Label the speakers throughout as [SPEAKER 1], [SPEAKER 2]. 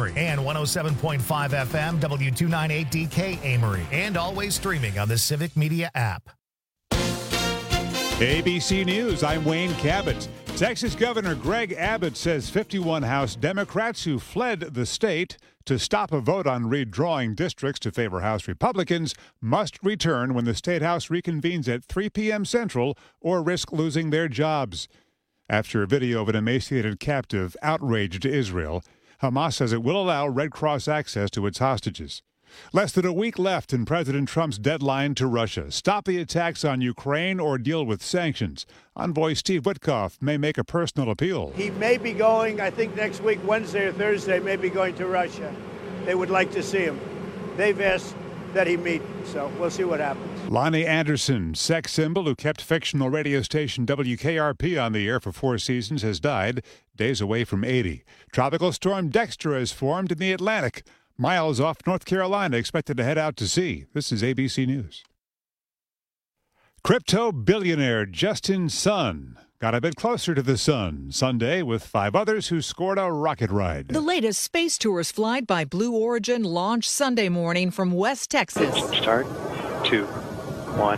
[SPEAKER 1] Amory, and 107.5 FM W298DK Amory, and always streaming on the Civic Media app.
[SPEAKER 2] ABC News, I'm Wayne Cabot. Texas Governor Greg Abbott says 51 House Democrats who fled the state to stop a vote on redrawing districts to favor House Republicans must return when the State House reconvenes at 3 p.m. Central or risk losing their jobs. After a video of an emaciated captive outraged Israel, Hamas says it will allow Red Cross access to its hostages. Less than a week left in President Trump's deadline to Russia. Stop the attacks on Ukraine or deal with sanctions. Envoy Steve Witkoff may make a personal appeal.
[SPEAKER 3] He may be going, I think next week, Wednesday or Thursday, may be going to Russia. They would like to see him. They've asked that he meet, so we'll see what happens.
[SPEAKER 2] Lonnie Anderson, sex symbol who kept fictional radio station WKRP on the air for 4 seasons, has died, days away from 80. Tropical storm Dexter has formed in the Atlantic. Miles off North Carolina, expected to head out to sea. This is ABC News. Crypto billionaire Justin Sun got a bit closer to the sun Sunday with 5 others who scored a rocket ride.
[SPEAKER 4] The latest space tourist flight by Blue Origin launched Sunday morning from West Texas.
[SPEAKER 5] Start, 2, 1.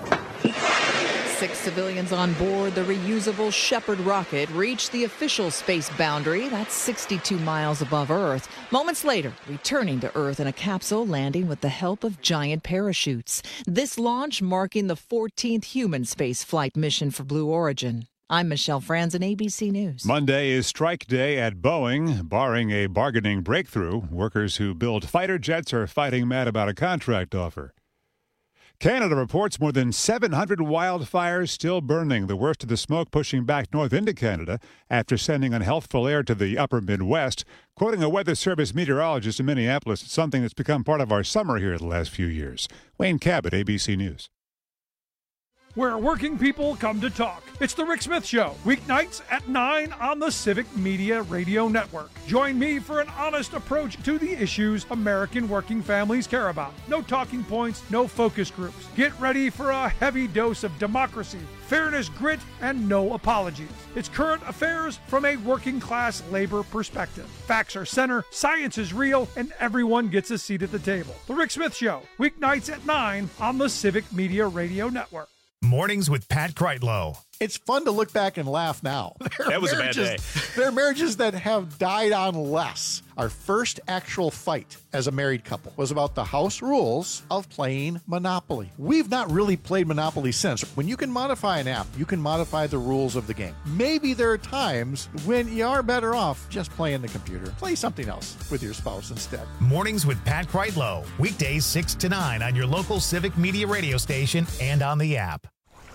[SPEAKER 4] 6 civilians on board the reusable Shepard rocket reached the official space boundary. That's 62 miles above Earth. Moments later, returning to Earth in a capsule, landing with the help of giant parachutes. This launch marking the 14th human space flight mission for Blue Origin. I'm Michelle Franzen, ABC News.
[SPEAKER 2] Monday is strike day at Boeing. Barring a bargaining breakthrough, workers who build fighter jets are fighting mad about a contract offer. Canada reports more than 700 wildfires still burning, the worst of the smoke pushing back north into Canada after sending unhealthful air to the upper Midwest. Quoting a Weather Service meteorologist in Minneapolis, it's something that's become part of our summer here the last few years. Wayne Cabot, ABC News.
[SPEAKER 6] Where working people come to talk. It's The Rick Smith Show, weeknights at 9 on the Civic Media Radio Network. Join me for an honest approach to the issues American working families care about. No talking points, no focus groups. Get ready for a heavy dose of democracy, fairness, grit, and no apologies. It's current affairs from a working class labor perspective. Facts are center, science is real, and everyone gets a seat at the table. The Rick Smith Show, weeknights at 9 on the Civic Media Radio Network.
[SPEAKER 1] Mornings with Pat Kreitlow.
[SPEAKER 7] It's fun to look back and laugh now.
[SPEAKER 8] That was a bad day.
[SPEAKER 7] There are marriages that have died on less. Our first actual fight as a married couple was about the house rules of playing Monopoly. We've not really played Monopoly since. When you can modify an app, you can modify the rules of the game. Maybe there are times when you are better off just playing the computer. Play something else with your spouse instead.
[SPEAKER 1] Mornings with Pat Kreitlow. Weekdays 6 to 9 on your local Civic Media radio station and on the app.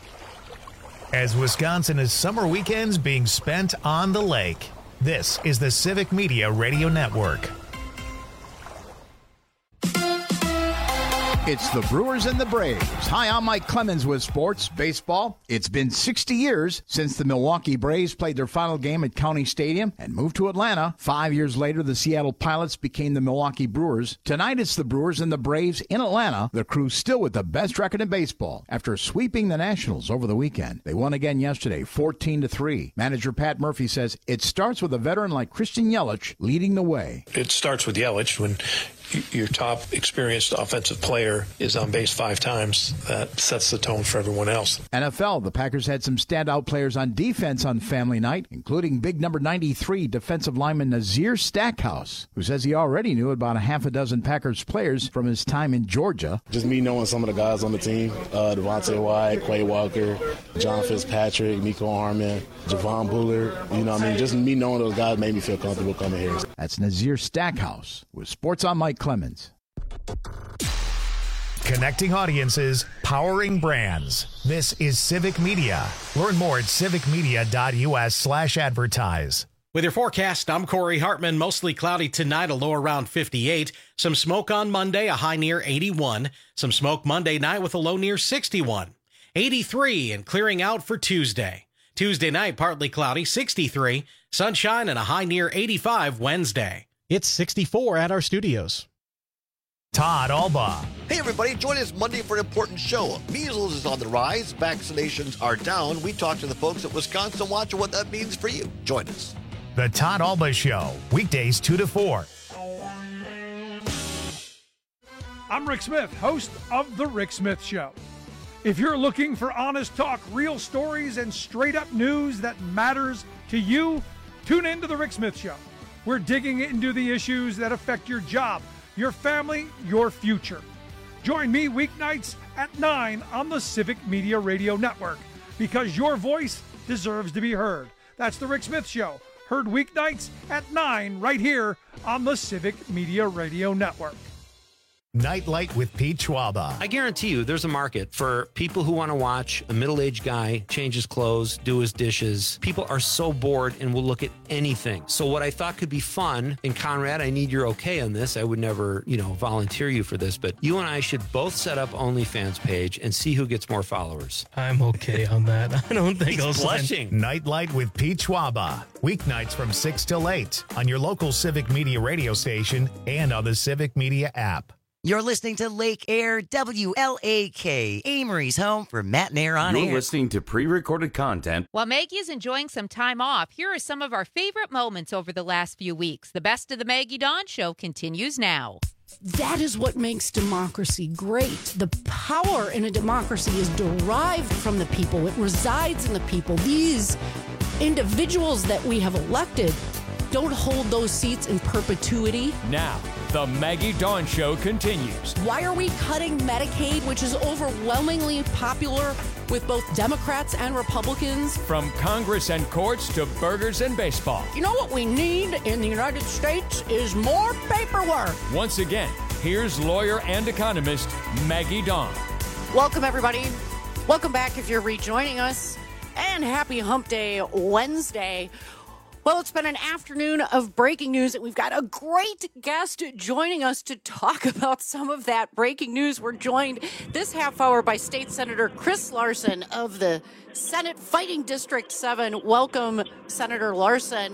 [SPEAKER 1] As Wisconsin is summer weekends being spent on the lake, this is the Civic Media Radio Network.
[SPEAKER 9] It's the Brewers and the Braves. Hi, I'm Mike Clemens with Sports Baseball. It's been 60 years since the Milwaukee Braves played their final game at County Stadium and moved to Atlanta. 5 years later, the Seattle Pilots became the Milwaukee Brewers. Tonight, it's the Brewers and the Braves in Atlanta. The crew still with the best record in baseball after sweeping the Nationals over the weekend. They won again yesterday, 14-3. Manager Pat Murphy says it starts with a veteran like Christian Yelich leading the way.
[SPEAKER 10] It starts with Yelich. When your top experienced offensive player is on base 5 times, that sets the tone for everyone else.
[SPEAKER 9] NFL, the Packers had some standout players on defense on family night, including big number 93 defensive lineman Nazir Stackhouse, who says he already knew about a half a dozen Packers players from his time in Georgia.
[SPEAKER 11] Just me knowing some of the guys on the team, Devontae White, Quay Walker, John Fitzpatrick, Nico Harmon, Javon Bullard, just me knowing those guys made me feel comfortable coming here.
[SPEAKER 9] That's Nazir Stackhouse with Sports on Mike Clemens.
[SPEAKER 1] Connecting audiences, powering brands. This is Civic Media. Learn more at civicmedia.us/advertise.
[SPEAKER 12] With your forecast, I'm Corey Hartman. Mostly cloudy tonight, a low around 58. Some smoke on Monday, a high near 81. Some smoke Monday night with a low near 61. 83 and clearing out for Tuesday. Tuesday night, partly cloudy, 63. Sunshine and a high near 85 Wednesday.
[SPEAKER 13] It's 64 at our studios.
[SPEAKER 1] Todd Alba.
[SPEAKER 14] Hey everybody, join us Monday for an important show. Measles is on the rise, vaccinations are down. We talk to the folks at Wisconsin Watch and what that means for you. Join us.
[SPEAKER 1] The Todd Alba Show, weekdays 2 to 4.
[SPEAKER 6] I'm Rick Smith, host of The Rick Smith Show. If you're looking for honest talk, real stories, and straight-up news that matters to you, tune in to The Rick Smith Show. We're digging into the issues that affect your job, your family, your future. Join me weeknights at 9 on the Civic Media Radio Network, because your voice deserves to be heard. That's The Rick Smith Show, heard weeknights at 9 right here on the Civic Media Radio Network.
[SPEAKER 1] Nightlight with Pete Schwaba.
[SPEAKER 8] I guarantee you there's a market for people who want to watch a middle-aged guy change his clothes, do his dishes. People are so bored and will look at anything. So what I thought could be fun, and Conrad, I need your okay on this. I would never, volunteer you for this, but you and I should both set up OnlyFans page and see who gets more followers.
[SPEAKER 13] I'm okay on that. I don't think I'll
[SPEAKER 1] blushing. Nightlight with Pete Schwaba. Weeknights from 6 till 8 on your local Civic Media radio station and on the Civic Media app.
[SPEAKER 15] You're listening to Lake Air WLAK, Amory's home for Matt and Air on Air.
[SPEAKER 16] You're listening to pre-recorded content.
[SPEAKER 17] While Maggie is enjoying some time off, here are some of our favorite moments over the last few weeks. The best of the Maggie Dawn Show continues now.
[SPEAKER 18] That is what makes democracy great. The power in a democracy is derived from the people. It resides in the people. These individuals that we have elected don't hold those seats in perpetuity.
[SPEAKER 19] Now, the Maggie Dawn Show continues.
[SPEAKER 18] Why are we cutting Medicaid, which is overwhelmingly popular with both Democrats and Republicans?
[SPEAKER 19] From Congress and courts to burgers and baseball.
[SPEAKER 18] You know what we need in the United States is more paperwork.
[SPEAKER 19] Once again, here's lawyer and economist Maggie Dawn.
[SPEAKER 18] Welcome, everybody. Welcome back if you're rejoining us. And happy Hump Day Wednesday. Well, it's been an afternoon of breaking news, and we've got a great guest joining us to talk about some of that breaking news. We're joined this half hour by State Senator Chris Larson of the Senate Fighting District 7. Welcome, Senator Larson.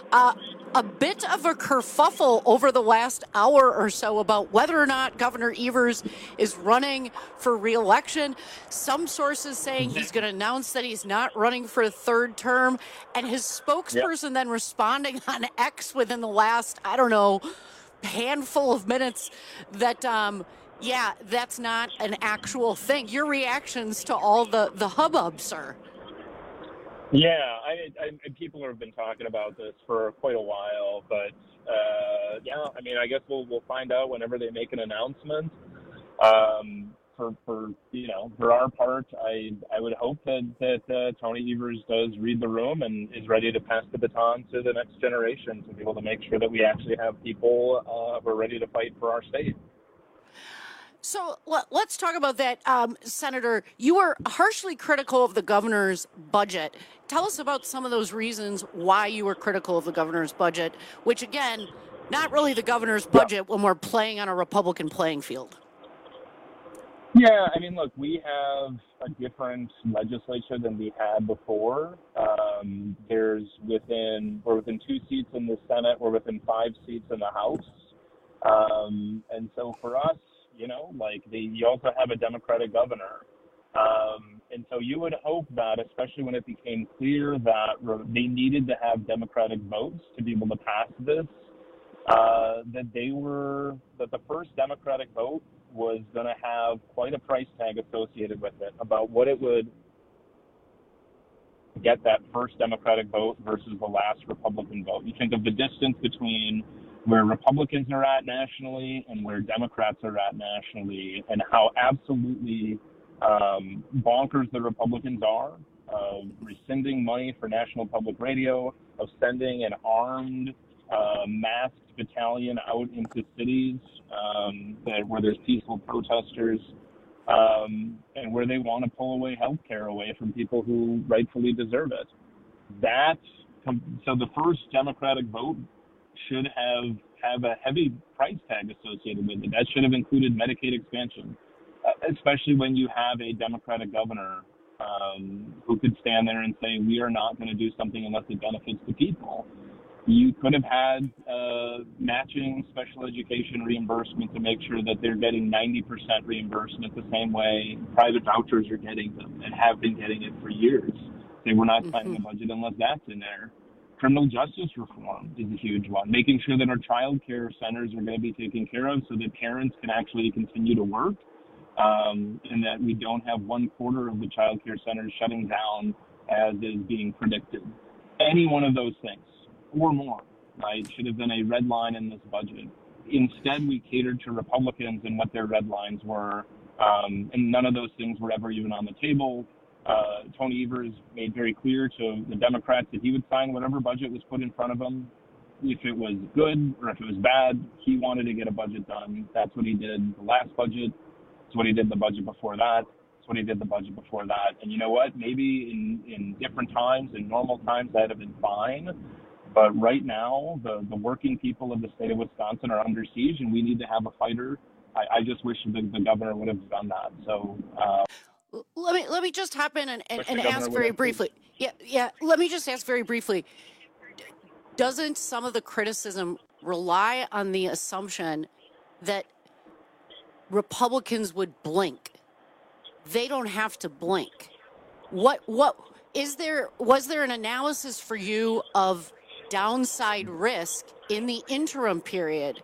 [SPEAKER 18] A bit of a kerfuffle over the last hour or so about whether or not Governor Evers is running for re-election. Some sources saying he's going to announce that he's not running for a third term, and his spokesperson then responding on X within the last, handful of minutes that, that's not an actual thing. Your reactions to all the hubbub, sir?
[SPEAKER 20] Yeah, I people have been talking about this for quite a while, but I guess we'll find out whenever they make an announcement. For our part, I would hope that Tony Evers does read the room and is ready to pass the baton to the next generation to be able to make sure that we actually have people who are ready to fight for our state.
[SPEAKER 18] So let's talk about that, Senator. You were harshly critical of the governor's budget. Tell us about some of those reasons why you were critical of the governor's budget, which, again, not really the governor's budget when we're playing on a Republican playing field.
[SPEAKER 20] Yeah, look, we have a different legislature than we had before. We're within 2 seats in the Senate. We're within 5 seats in the House. And so for us, you also have a Democratic governor. And so you would hope that, especially when it became clear that they needed to have Democratic votes to be able to pass this, that the first Democratic vote was going to have quite a price tag associated with it about what it would get that first Democratic vote versus the last Republican vote. You think of the distance between where Republicans are at nationally and where Democrats are at nationally, and how absolutely bonkers the Republicans are of rescinding money for National Public Radio, of sending an armed, masked battalion out into cities where there's peaceful protesters, and where they want to pull away health care away from people who rightfully deserve it. So the first Democratic vote should have a heavy price tag associated with it. That should have included Medicaid expansion, especially when you have a Democratic governor who could stand there and say, we are not going to do something unless it benefits the people. You could have had matching special education reimbursement to make sure that they're getting 90% reimbursement the same way private vouchers are getting them and have been getting it for years. Say we're not planning a budget unless that's in there. Criminal justice reform is a huge one. Making sure that our child care centers are going to be taken care of so that parents can actually continue to work, and that we don't have 1/4 of the child care centers shutting down as is being predicted. Any one of those things or more, right, should have been a red line in this budget. Instead, we catered to Republicans and what their red lines were, and none of those things were ever even on the table. Tony Evers made very clear to the Democrats that he would sign whatever budget was put in front of him. If it was good or if it was bad, he wanted to get a budget done. That's what he did the last budget. That's what he did the budget before that. That's what he did the budget before that. And you know what? Maybe in different times, in normal times, that would have been fine. But right now, the working people of the state of Wisconsin are under siege, and we need to have a fighter. I just wish the governor would have done that. So
[SPEAKER 18] let me just hop in and ask very briefly. Yeah. Let me just ask very briefly. Doesn't some of the criticism rely on the assumption that Republicans would blink? They don't have to blink. What was there an analysis for you of downside risk in the interim period?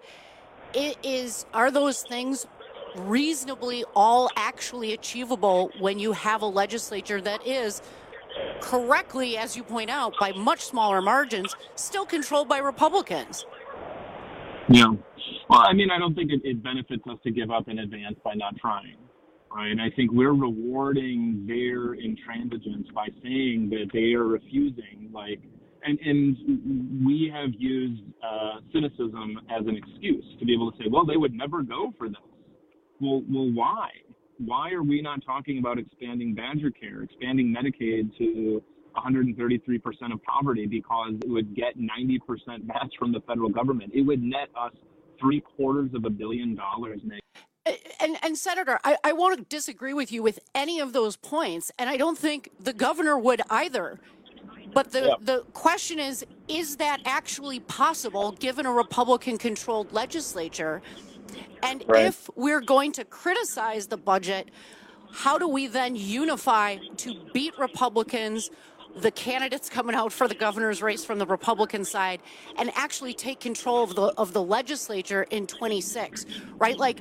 [SPEAKER 18] Are those things reasonably all actually achievable when you have a legislature that is correctly, as you point out, by much smaller margins, still controlled by Republicans?
[SPEAKER 20] Yeah. Well, I mean, I don't think it benefits us to give up in advance by not trying, right? And I think we're rewarding their intransigence by saying that they are refusing, and we have used cynicism as an excuse to be able to say, well, they would never go for this. Well, why? Why are we not talking about expanding Badger Care, expanding Medicaid to 133% of poverty, because it would get 90% match from the federal government? It would net us $750 million.
[SPEAKER 18] And Senator, I won't disagree with you with any of those points, and I don't think the governor would either. But the question is that actually possible given a Republican-controlled legislature? And if we're going to criticize the budget, how do we then unify to beat Republicans, the candidates coming out for the governor's race from the Republican side, and actually take control of the legislature in 26, right? Like,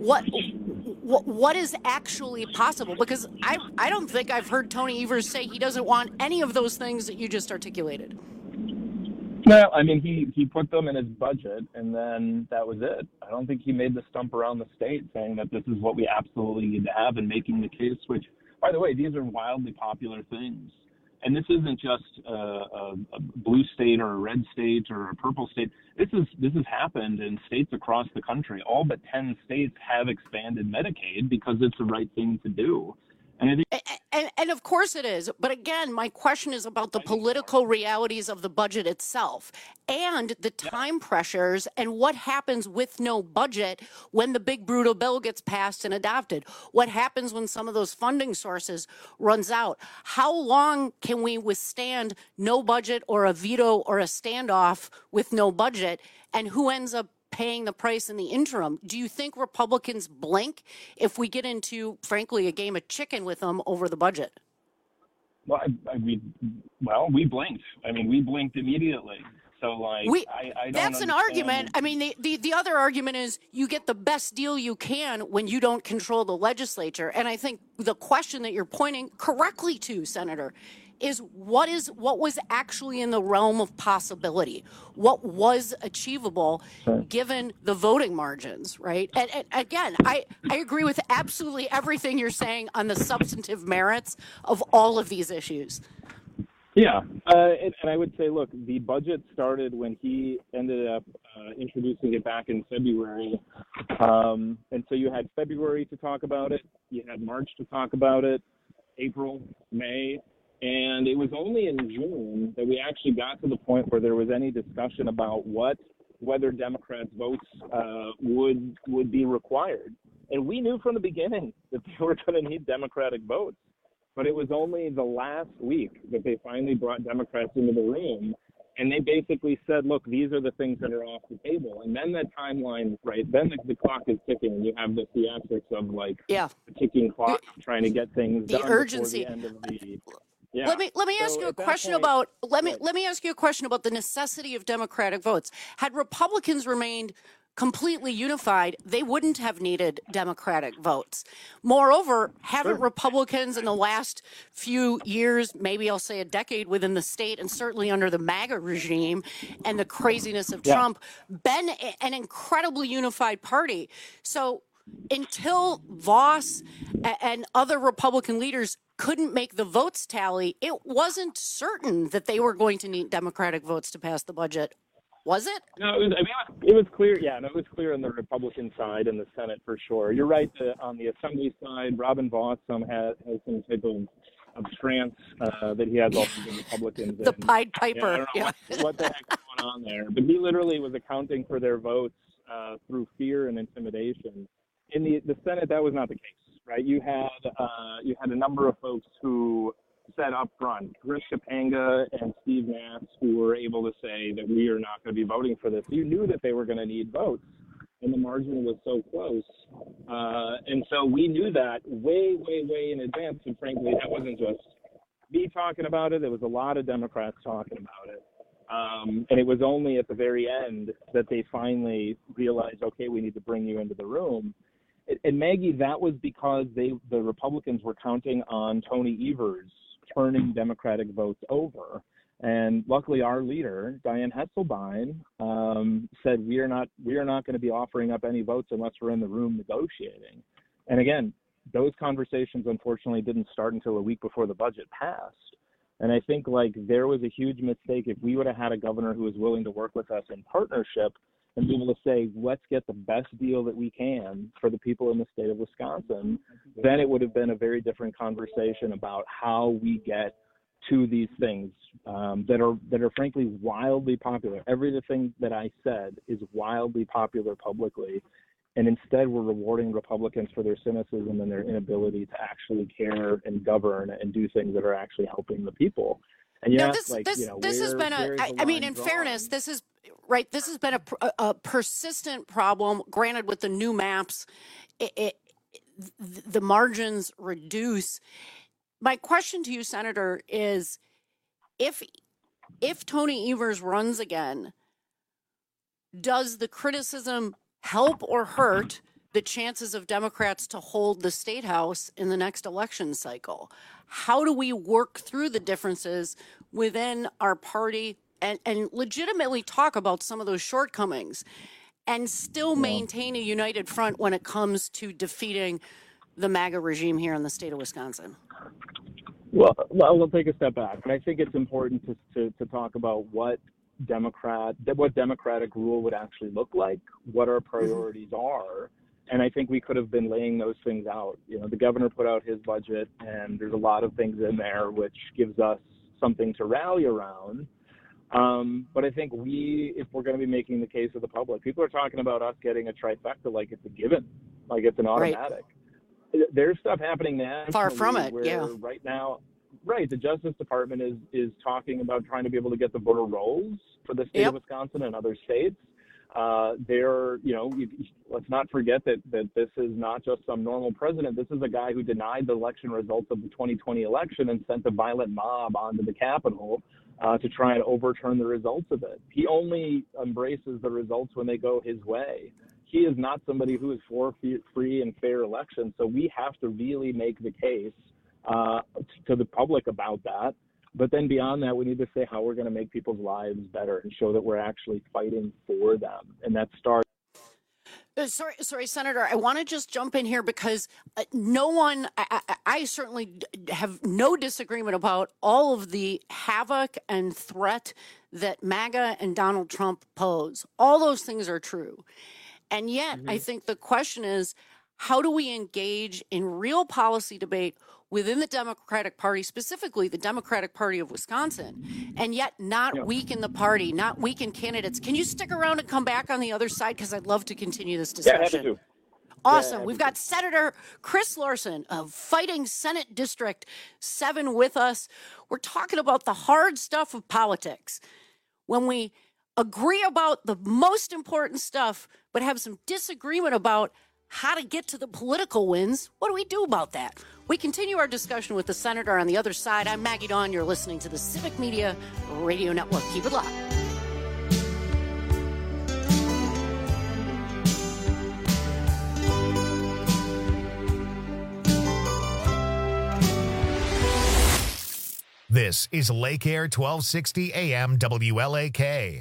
[SPEAKER 18] what is actually possible? Because I don't think I've heard Tony Evers say he doesn't want any of those things that you just articulated.
[SPEAKER 20] Well, I mean, he put them in his budget, and then that was it. I don't think he made the stump around the state saying that this is what we absolutely need to have, and making the case, which, by the way, these are wildly popular things. And this isn't just a blue state or a red state or a purple state. This has happened in states across the country. All but 10 states have expanded Medicaid because it's the right thing to do. And I think,
[SPEAKER 18] and of course it is. But again, my question is about the political realities of the budget itself and the time pressures and what happens with no budget when the big brutal bill gets passed and adopted. What happens when some of those funding sources runs out? How long can we withstand no budget or a veto or a standoff with no budget? And who ends up paying the price in the interim? Do you think Republicans blink if we get into, frankly, a game of chicken with them over the budget?
[SPEAKER 20] Well, we blinked. I mean, we blinked immediately. So, I don't
[SPEAKER 18] that's an argument. I mean, the other argument is you get the best deal you can when you don't control the legislature. And I think the question that you're pointing correctly to, Senator, is what was actually in the realm of possibility? What was achievable given the voting margins, right? And again, I agree with absolutely everything you're saying on the substantive merits of all of these issues.
[SPEAKER 20] Yeah, and I would say, look, the budget started when he ended up introducing it back in February. And so you had February to talk about it. You had March to talk about it, April, May. And it was only in June that we actually got to the point where there was any discussion about whether Democrats' votes would be required. And we knew from the beginning that they were going to need Democratic votes. But it was only the last week that they finally brought Democrats into the room. And they basically said, look, these are the things that are off the table. And then that timeline, right, then the clock is ticking. And you have the theatrics of, the ticking clock, trying to get things done
[SPEAKER 18] urgency.
[SPEAKER 20] Before the end of the...
[SPEAKER 21] Yeah.
[SPEAKER 18] Let me ask you a question about let me ask you a question about the necessity of Democratic votes. Had Republicans remained completely unified, they wouldn't have needed Democratic votes. Moreover, haven't Republicans in the last few years, maybe I'll say a decade within the state, and certainly under the MAGA regime and the craziness of Trump, been an incredibly unified party? So until Vos and other Republican leaders couldn't make the votes tally, it wasn't certain that they were going to need Democratic votes to pass the budget. Was it?
[SPEAKER 21] No, it was clear. Yeah, no, it was clear on the Republican side in the Senate for sure. You're right. On the Assembly side, Robin Vos has some type of trance that he has also the Republicans.
[SPEAKER 18] The Pied Piper.
[SPEAKER 21] I don't know what the heck's going on there. But he literally was accounting for their votes through fear and intimidation. In the Senate, that was not the case, right? You had a number of folks who said up front, Chris Kapanga and Steve Nass, who were able to say that we are not going to be voting for this. You knew that they were going to need votes, and the margin was so close. And so we knew that way, way, way in advance. And frankly, that wasn't just me talking about it. There was a lot of Democrats talking about it. And it was only at the very end that they finally realized, okay, we need to bring you into the room. And Maggie, that was because the Republicans were counting on Tony Evers turning Democratic votes over. And luckily our leader, Dianne Hetzelbein, said we are not going to be offering up any votes unless we're in the room negotiating. And again, those conversations unfortunately didn't start until a week before the budget passed. And I think there was a huge mistake if we would have had a governor who was willing to work with us in partnership and be able to say, let's get the best deal that we can for the people in the state of Wisconsin, then it would have been a very different conversation about how we get to these things that are frankly wildly popular. Everything that I said is wildly popular publicly. And instead, we're rewarding Republicans for their cynicism and their inability to actually care and govern and do things that are actually helping the people. And
[SPEAKER 18] this has been in fairness, this has been a persistent problem. Granted, with the new maps, the margins reduce. My question to you, Senator, is if Tony Evers runs again, does the criticism help or hurt the chances of Democrats to hold the state house in the next election cycle? How do we work through the differences within our party and legitimately talk about some of those shortcomings and still maintain a united front when it comes to defeating the MAGA regime here in the state of Wisconsin?
[SPEAKER 21] Well, we'll take a step back. And I think it's important to talk about what democratic rule would actually look like, what our priorities are. And I think we could have been laying those things out. The governor put out his budget, and there's a lot of things in there which gives us something to rally around. But I think if we're going to be making the case of the public, people are talking about us getting a trifecta like it's a given, like it's an automatic. Right. There's stuff happening now.
[SPEAKER 18] Far from it,
[SPEAKER 21] right now, the Justice Department is talking about trying to be able to get the voter rolls for the state of Wisconsin and other states. Let's not forget that this is not just some normal president. This is a guy who denied the election results of the 2020 election and sent a violent mob onto the Capitol to try and overturn the results of it. He only embraces the results when they go his way. He is not somebody who is for free and fair elections. So we have to really make the case to the public about that. But then beyond that, we need to say how we're going to make people's lives better and show that we're actually fighting for them. And that starts.
[SPEAKER 18] Sorry, Senator, I want to just jump in here because I certainly have no disagreement about all of the havoc and threat that MAGA and Donald Trump pose. All those things are true. And yet, I think the question is, how do we engage in real policy debate within the Democratic Party, specifically the Democratic Party of Wisconsin, and yet not weaken the party, not weaken candidates? Can you stick around and come back on the other side? Because I'd love to continue this discussion.
[SPEAKER 21] Yeah, happy to.
[SPEAKER 18] Awesome. We've got Senator Chris Larson of Fighting Senate District 7 with us. We're talking about the hard stuff of politics. When we agree about the most important stuff, but have some disagreement about how to get to the political wins, what do we do about that? We continue our discussion with the senator on the other side. I'm Maggie Dawn. You're listening to the Civic Media Radio Network. Keep it locked.
[SPEAKER 1] This is Lake Air 1260 AM WLAK.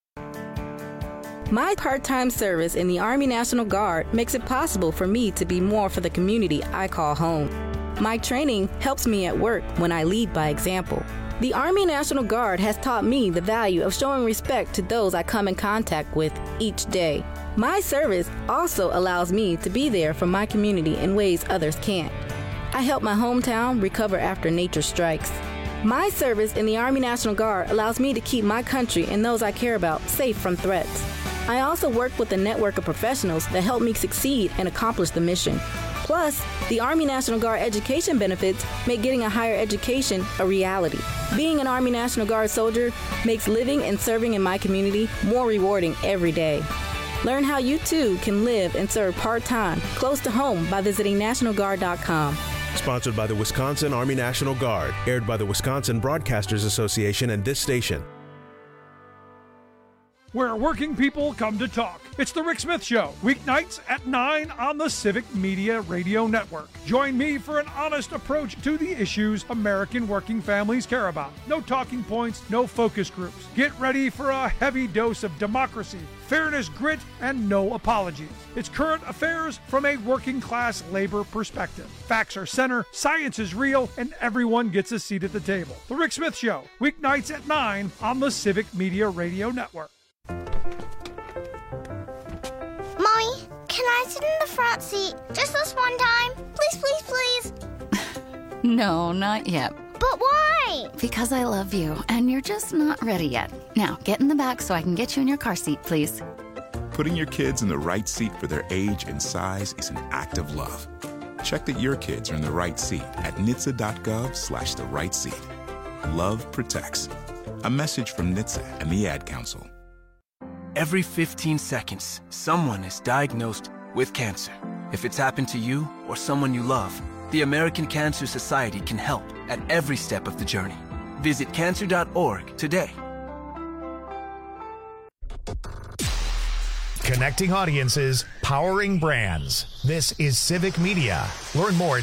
[SPEAKER 3] My part-time service in the Army National Guard makes it possible for me to be more for the community I call home. My training helps me at work when I lead by example. The Army National Guard has taught me the value of showing respect to those I come in contact with each day. My service also allows me to be there for my community in ways others can't. I help my hometown recover after nature strikes. My service in the Army National Guard allows me to keep my country and those I care about safe from threats. I also work with a network of professionals that help me succeed and accomplish the mission. Plus, the Army National Guard education benefits make getting a higher education a reality. Being an Army National Guard soldier makes living and serving in my community more rewarding every day. Learn how you too can live and serve part-time close to home by visiting NationalGuard.com.
[SPEAKER 22] Sponsored by the Wisconsin Army National Guard. Aired by the Wisconsin Broadcasters Association and this station.
[SPEAKER 6] Where working people come to talk. It's the Rick Smith Show, weeknights at 9 on the Civic Media Radio Network. Join me for an honest approach to the issues American working families care about. No talking points, no focus groups. Get ready for a heavy dose of democracy, fairness, grit, and no apologies. It's current affairs from a working class labor perspective. Facts are center, science is real, and everyone gets a seat at the table. The Rick Smith Show, weeknights at 9 on the Civic Media Radio Network.
[SPEAKER 23] Mommy, can I sit in the front seat just this one time? Please, please, please.
[SPEAKER 24] No, not yet.
[SPEAKER 23] But why?
[SPEAKER 24] Because I love you, and you're just not ready yet. Now, get in the back so I can get you in your car seat, please.
[SPEAKER 25] Putting your kids in the right seat for their age and size is an act of love. Check that your kids are in the right seat at NHTSA.gov/the right seat. Love protects. A message from NHTSA and the Ad Council.
[SPEAKER 26] Every 15 seconds, someone is diagnosed with cancer. If it's happened to you or someone you love, the American Cancer Society can help at every step of the journey. Visit cancer.org today.
[SPEAKER 1] Connecting audiences, powering brands. This is Civic Media. Learn more at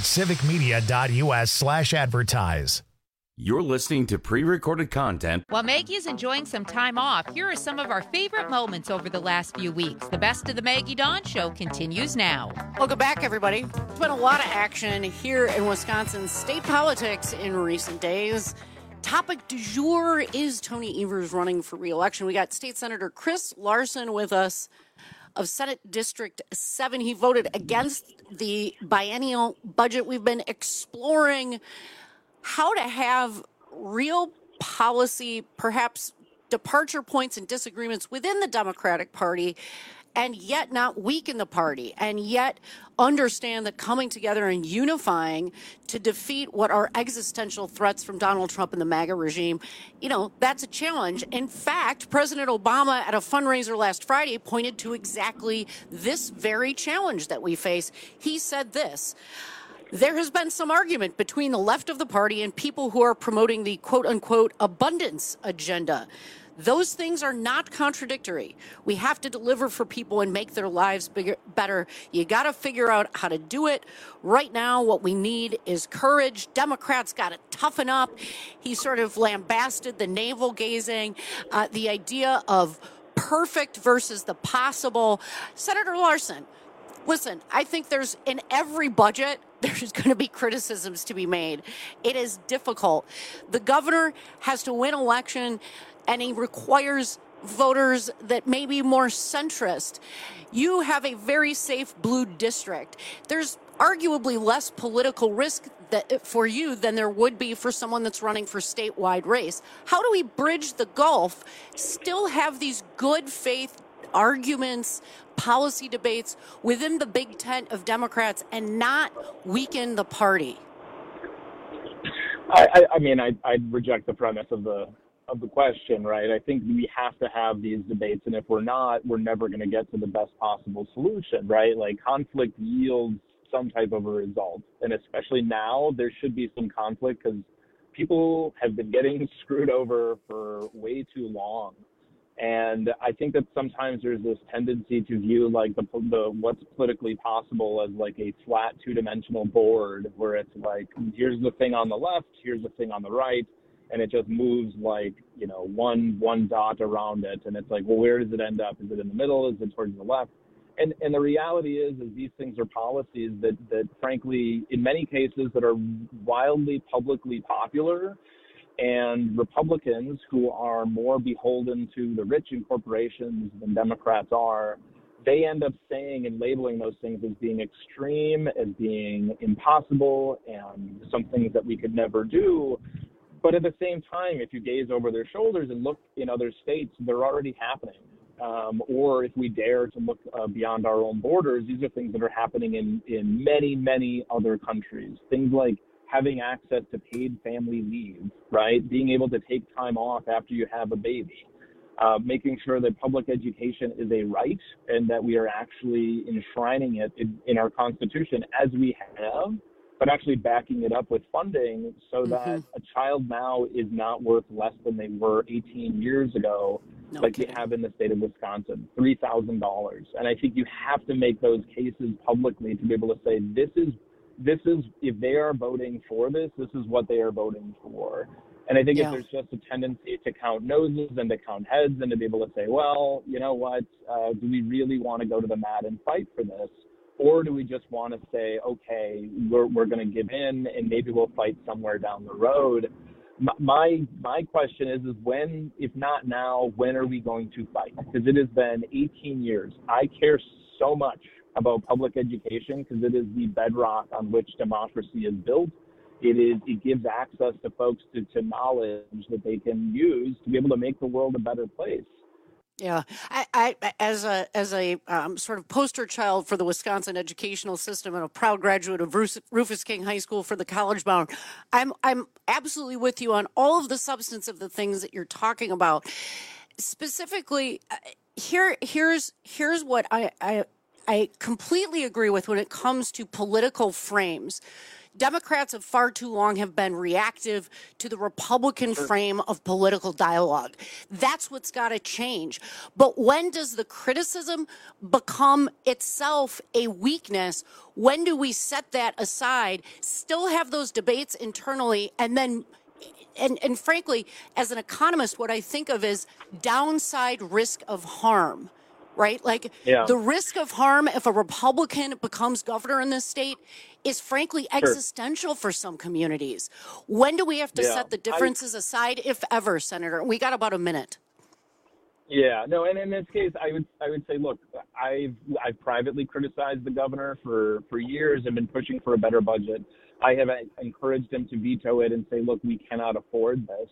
[SPEAKER 1] civicmedia.us/advertise.
[SPEAKER 16] You're listening to pre-recorded content.
[SPEAKER 17] While Maggie is enjoying some time off, here are some of our favorite moments over the last few weeks. The best of the Maggie Dawn Show continues now.
[SPEAKER 18] Welcome back, everybody. There's been a lot of action here in Wisconsin state politics in recent days. Topic du jour is Tony Evers running for re-election. We got State Senator Chris Larson with us of Senate District 7. He voted against the biennial budget. We've been exploring how to have real policy, perhaps departure points and disagreements within the Democratic Party, and yet not weaken the party, and yet understand that coming together and unifying to defeat what are existential threats from Donald Trump and the MAGA regime, that's a challenge. In fact, President Obama at a fundraiser last Friday pointed to exactly this very challenge that we face. He said this: there has been some argument between the left of the party and people who are promoting the quote-unquote abundance agenda. Those things are not contradictory. We have to deliver for people and make their lives better. You got to figure out how to do it. Right now, what we need is courage. Democrats got to toughen up. He sort of lambasted the navel-gazing, the idea of perfect versus the possible. Senator Larson, listen, I think there's, in every budget, there's going to be criticisms to be made. It is difficult. The governor has to win election, and he requires voters that may be more centrist. You have a very safe blue district. There's arguably less political risk for you than there would be for someone that's running for statewide race. How do we bridge the gulf, still have these good faith arguments, policy debates within the big tent of Democrats, and not weaken the party?
[SPEAKER 21] I'd reject the premise of the question, right? I think we have to have these debates, and if we're not, we're never going to get to the best possible solution, right? Like, conflict yields some type of a result. And especially now, there should be some conflict because people have been getting screwed over for way too long. And I think that sometimes there's this tendency to view like the what's politically possible as like a flat two-dimensional board where it's like, here's the thing on the left, here's the thing on the right, and it just moves like, you know, one dot around it. And it's like, well, where does it end up? Is it in the middle? Is it towards the left? And the reality is these things are policies that frankly, in many cases that are wildly publicly popular, and Republicans who are more beholden to the rich and corporations than Democrats are, they end up saying and labeling those things as being extreme, as being impossible, and some things that we could never do. But at the same time, if you gaze over their shoulders and look in other states, they're already happening. Or if we dare to look beyond our own borders, these are things that are happening in many, many other countries. Things like having access to paid family leave, right? Being able to take time off after you have a baby. Making sure that public education is a right and that we are actually enshrining it in our Constitution as we have, but actually backing it up with funding so that a child now is not worth less than they were 18 years ago, like we have in the state of Wisconsin, $3,000. And I think you have to make those cases publicly to be able to say, this is if they are voting for this is what they are voting for. And I think if there's just a tendency to count noses and to count heads and to be able to say, well, you know what, do we really want to go to the mat and fight for this? Or do we just want to say, okay, we're going to give in and maybe we'll fight somewhere down the road? My question is when, if not now, when are we going to fight? Because it has been 18 years. I care so much about public education because it is the bedrock on which democracy is built. It gives access to folks to knowledge that they can use to be able to make the world a better place.
[SPEAKER 18] Yeah, I as a sort of poster child for the Wisconsin educational system and a proud graduate of Rufus King High School for the college bound, I'm absolutely with you on all of the substance of the things that you're talking about. Specifically, here's what I completely agree with when it comes to political frames. Democrats have far too long have been reactive to the Republican frame of political dialogue. That's what's got to change. But when does the criticism become itself a weakness? When do we set that aside, still have those debates internally, and then and frankly, as an economist, what I think of is downside risk of harm. Right? Like the risk of harm if a Republican becomes governor in this state is frankly existential for some communities. When do we have to set the differences aside, if ever, Senator? We got about a minute.
[SPEAKER 21] Yeah, no, and in this case, I would say, look, I've privately criticized the governor for years and been pushing for a better budget. I have encouraged him to veto it and say, look, we cannot afford this.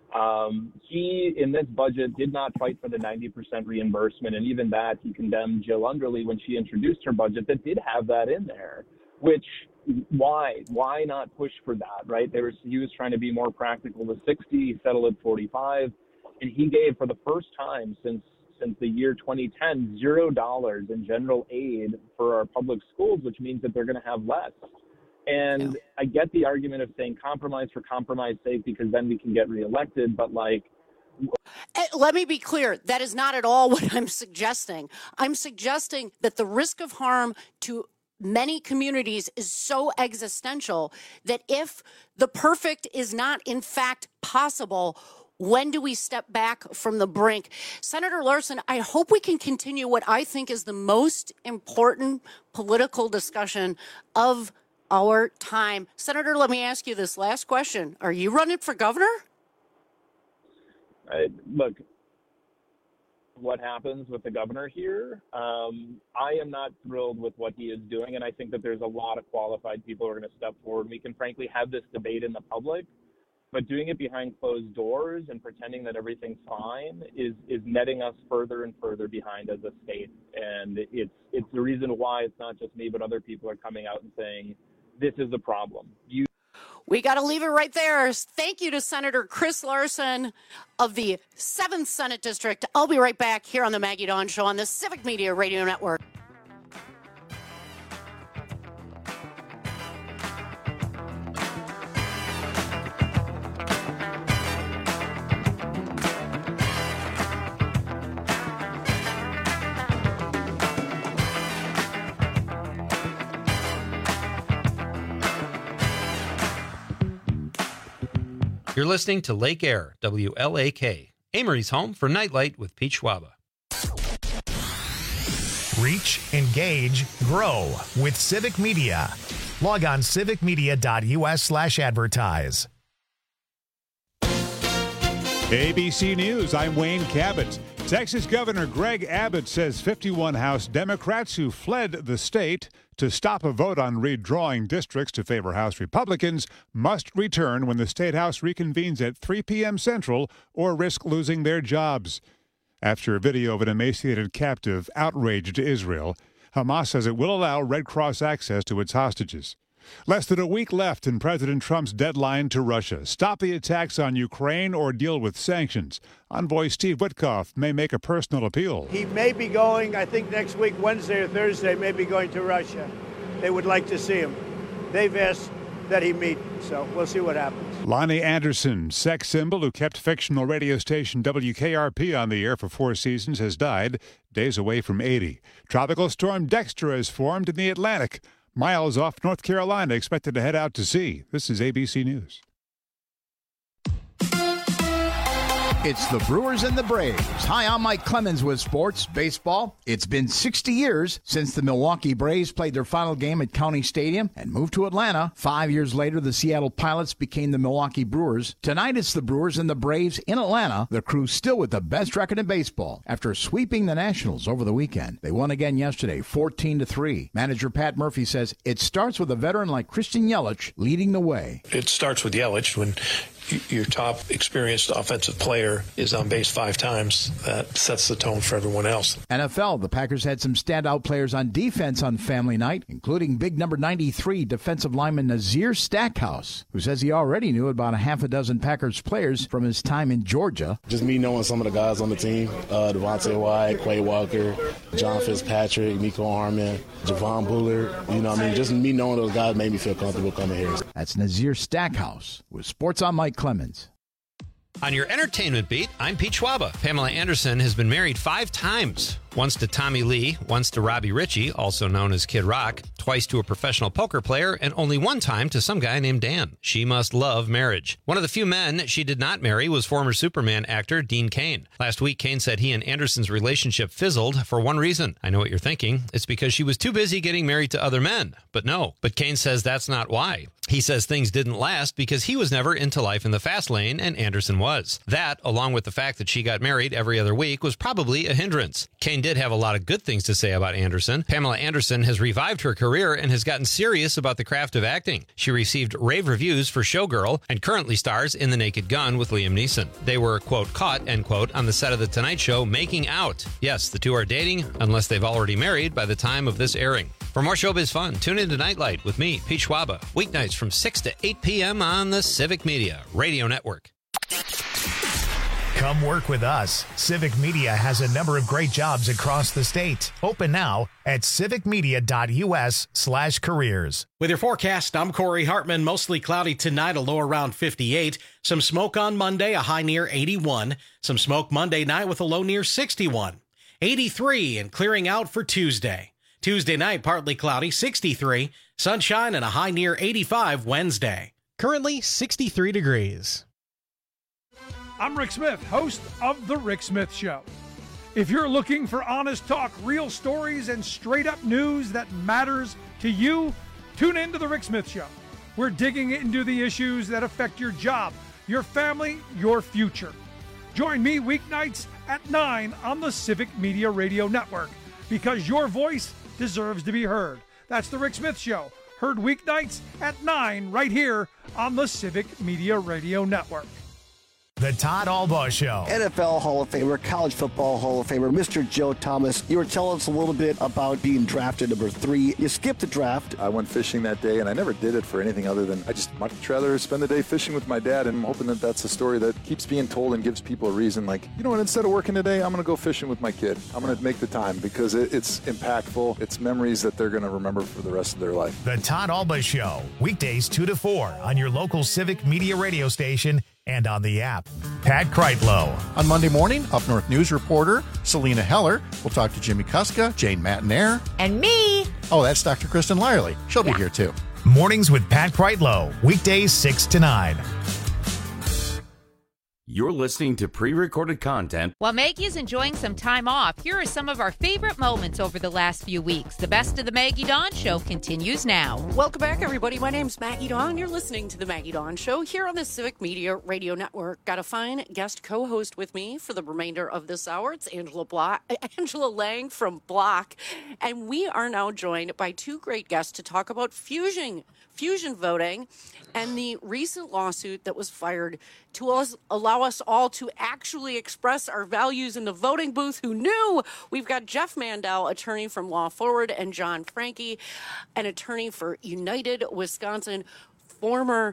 [SPEAKER 21] He, in this budget, did not fight for the 90% reimbursement, and even that, he condemned Jill Underly when she introduced her budget that did have that in there, which, why not push for that, right? He was trying to be more practical with 60, he settled at 45, and he gave, for the first time since the year 2010, $0 in general aid for our public schools, which means that they're going to have less. And I get the argument of saying compromise for compromise sake because then we can get reelected, but like...
[SPEAKER 18] Let me be clear. That is not at all what I'm suggesting. I'm suggesting that the risk of harm to many communities is so existential that if the perfect is not in fact possible, when do we step back from the brink? Senator Larson, I hope we can continue what I think is the most important political discussion of our time. Senator, let me ask you this last question. Are you running for governor?
[SPEAKER 21] Look, what happens with the governor here, I am not thrilled with what he is doing, and I think that there's a lot of qualified people who are going to step forward. We can frankly have this debate in the public, but doing it behind closed doors and pretending that everything's fine is netting us further and further behind as a state. And it's the reason why it's not just me, but other people are coming out and saying, this is the problem.
[SPEAKER 18] We got to leave it right there. Thank you to Senator Chris Larson of the 7th Senate District. I'll be right back here on the Maggie Dawn Show on the Civic Media Radio Network.
[SPEAKER 8] You're listening to Lake Air, WLAK, Amory's home for Nightlight with Pete Schwaba.
[SPEAKER 1] Reach, engage, grow with Civic Media. Log on civicmedia.us/advertise.
[SPEAKER 2] ABC News, I'm Wayne Cabot. Texas Governor Greg Abbott says 51 House Democrats who fled the state to stop a vote on redrawing districts to favor House Republicans must return when the State House reconvenes at 3 p.m. Central or risk losing their jobs. After a video of an emaciated captive outraged Israel, Hamas says it will allow Red Cross access to its hostages. Less than a week left in President Trump's deadline to Russia. Stop the attacks on Ukraine or deal with sanctions. Envoy Steve Witkoff may make a personal appeal.
[SPEAKER 4] He may be going, I think next week, Wednesday or Thursday, may be going to Russia. They would like to see him. They've asked that he meet, so we'll see what happens.
[SPEAKER 2] Lonnie Anderson, sex symbol who kept fictional radio station WKRP on the air for 4 seasons, has died, days away from 80. Tropical storm Dexter has formed in the Atlantic. Miles off North Carolina, expected to head out to sea. This is ABC News.
[SPEAKER 9] It's the Brewers and the Braves. Hi, I'm Mike Clemens with Sports Baseball. It's been 60 years since the Milwaukee Braves played their final game at County Stadium and moved to Atlanta. 5 years later, the Seattle Pilots became the Milwaukee Brewers. Tonight, it's the Brewers and the Braves in Atlanta. The crew still with the best record in baseball after sweeping the Nationals over the weekend. They won again yesterday, 14-3. Manager Pat Murphy says it starts with a veteran like Christian Yelich leading the way.
[SPEAKER 5] It starts with Yelich. When your top experienced offensive player is on base 5 times, that sets the tone for everyone else.
[SPEAKER 9] NFL, the Packers had some standout players on defense on family night, including big number 93 defensive lineman Nazir Stackhouse, who says he already knew about a half a dozen Packers players from his time in Georgia.
[SPEAKER 7] Just me knowing some of the guys on the team, Devontae White, Quay Walker, John Fitzpatrick, Nico Harmon, Javon Bullard, just me knowing those guys made me feel comfortable coming here.
[SPEAKER 9] That's Nazir Stackhouse with Sports on Mike Clemens.
[SPEAKER 8] On your entertainment beat, I'm Pete Schwaba. Pamela Anderson has been married 5 times. Once to Tommy Lee, once to Robbie Ritchie, also known as Kid Rock, twice to a professional poker player, and only one time to some guy named Dan. She must love marriage. One of the few men she did not marry was former Superman actor Dean Cain. Last week, Cain said he and Anderson's relationship fizzled for one reason. I know what you're thinking. It's because she was too busy getting married to other men. But no. But Cain says that's not why. He says things didn't last because he was never into life in the fast lane and Anderson was. That, along with the fact that she got married every other week, was probably a hindrance. Cain did have a lot of good things to say about Anderson. Pamela Anderson has revived her career and has gotten serious about the craft of acting. She received rave reviews for Showgirl and currently stars in The Naked Gun with Liam Neeson. They were, quote, caught, end quote, on the set of The Tonight Show making out. Yes, the two are dating, unless they've already married by the time of this airing. For more showbiz fun, tune in to Nightlight with me, Pete Schwaba, weeknights from 6 to 8 p.m. on the Civic Media Radio Network.
[SPEAKER 1] Come work with us. Civic Media has a number of great jobs across the state. Open now at civicmedia.us/careers.
[SPEAKER 12] With your forecast, I'm Corey Hartman. Mostly cloudy tonight, a low around 58. Some smoke on Monday, a high near 81. Some smoke Monday night with a low near 61. 83 and clearing out for Tuesday. Tuesday night, partly cloudy, 63. Sunshine and a high near 85 Wednesday.
[SPEAKER 10] Currently 63 degrees.
[SPEAKER 6] I'm Rick Smith, host of The Rick Smith Show. If you're looking for honest talk, real stories, and straight-up news that matters to you, tune in to The Rick Smith Show. We're digging into the issues that affect your job, your family, your future. Join me weeknights at 9 on the Civic Media Radio Network, because your voice deserves to be heard. That's The Rick Smith Show, heard weeknights at 9 right here on the Civic Media Radio Network.
[SPEAKER 1] The Todd Albaugh Show.
[SPEAKER 11] NFL Hall of Famer, college football Hall of Famer, Mr. Joe Thomas. You were telling us a little bit about being drafted number 3. You skipped the draft.
[SPEAKER 27] I went fishing that day, and I never did it for anything other than I just much rather spend the day fishing with my dad, and I'm hoping that that's a story that keeps being told and gives people a reason. Like, you know what, instead of working today, I'm going to go fishing with my kid. I'm going to make the time because it's impactful. It's memories that they're going to remember for the rest of their life.
[SPEAKER 1] The Todd Albaugh Show, weekdays 2 to 4 on your local Civic Media radio station and on the app. Pat Kreitlow.
[SPEAKER 28] On Monday morning, Up North News reporter Selena Heller will talk to Jimmy Kuska, Jane Matinaire.
[SPEAKER 29] And me.
[SPEAKER 28] Oh, that's Dr. Kristen Lyerly. She'll be here too.
[SPEAKER 1] Mornings with Pat Kreitlow, weekdays 6 to 9.
[SPEAKER 16] You're listening to pre-recorded content.
[SPEAKER 17] While Maggie is enjoying some time off, here are some of our favorite moments over the last few weeks. The Best of the Maggie Dawn Show continues now.
[SPEAKER 18] Welcome back, everybody. My name's Maggie Dawn. You're listening to the Maggie Dawn Show here on the Civic Media Radio Network. Got a fine guest co-host with me for the remainder of this hour. It's Angela Lang from Block. And we are now joined by two great guests to talk about fusion voting and the recent lawsuit that was fired to allow us all to actually express our values in the voting booth. Who knew? We've got Jeff Mandel, attorney from Law Forward, and John Franke, an attorney for United Wisconsin, former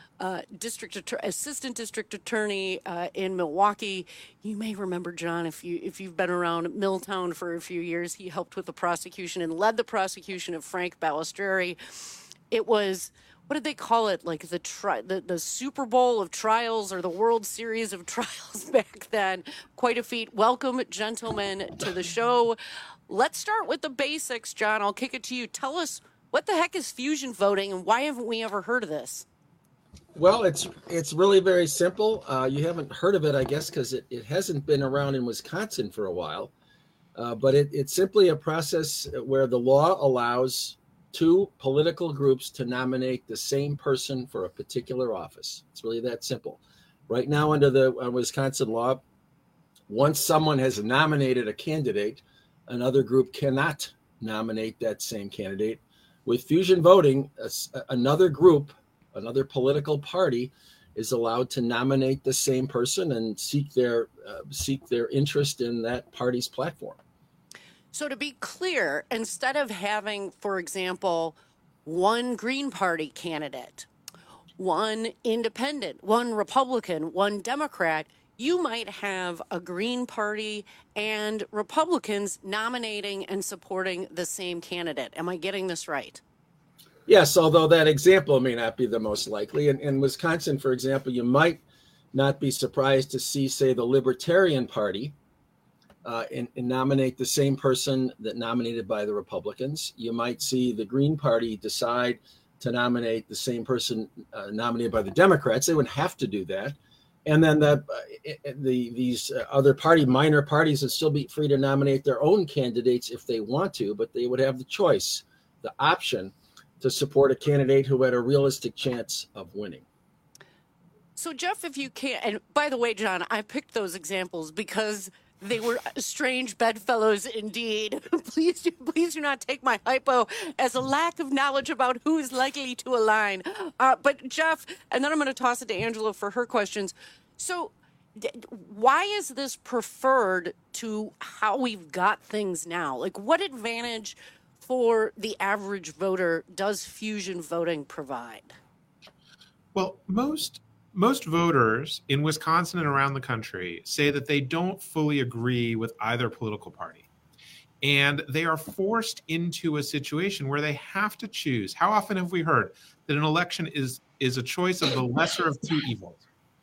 [SPEAKER 18] assistant district attorney in Milwaukee. You may remember John if you've been around Milltown for a few years. He helped with the prosecution and led the prosecution of Frank Balistreri. It was, what did they call it? Like the Super Bowl of trials or the World Series of trials back then. Quite a feat. Welcome, gentlemen, to the show. Let's start with the basics, John. I'll kick it to you. Tell us, what the heck is fusion voting and why haven't we ever heard of this?
[SPEAKER 3] Well, it's really very simple. You haven't heard of it, I guess, because it hasn't been around in Wisconsin for a while. But it's simply a process where the law allows two political groups to nominate the same person for a particular office. It's really that simple. Right now, under the Wisconsin law, once someone has nominated a candidate, another group cannot nominate that same candidate. With fusion voting, another group, another political party, is allowed to nominate the same person and seek their interest in that party's platform.
[SPEAKER 18] So to be clear, instead of having, for example, one Green Party candidate, one independent, one Republican, one Democrat, you might have a Green Party and Republicans nominating and supporting the same candidate. Am I getting this right?
[SPEAKER 3] Yes, although that example may not be the most likely. In Wisconsin, for example, you might not be surprised to see, say, the Libertarian Party and nominate the same person that nominated by the Republicans. You might see the Green Party decide to nominate the same person nominated by the Democrats. They wouldn't have to do that. And then these other minor parties would still be free to nominate their own candidates if they want to, but they would have the choice, the option, to support a candidate who had a realistic chance of winning.
[SPEAKER 18] So, Jeff, if you can, and by the way, John, I picked those examples because they were strange bedfellows indeed. Please do not take my hypo as a lack of knowledge about who is likely to align. But Jeff, and then I'm going to toss it to Angela for her questions. So why is this preferred to how we've got things now? Like, what advantage for the average voter does fusion voting provide?
[SPEAKER 13] Well, most voters in Wisconsin and around the country say that they don't fully agree with either political party. And they are forced into a situation where they have to choose. How often have we heard that an election is a choice of the lesser of two evils?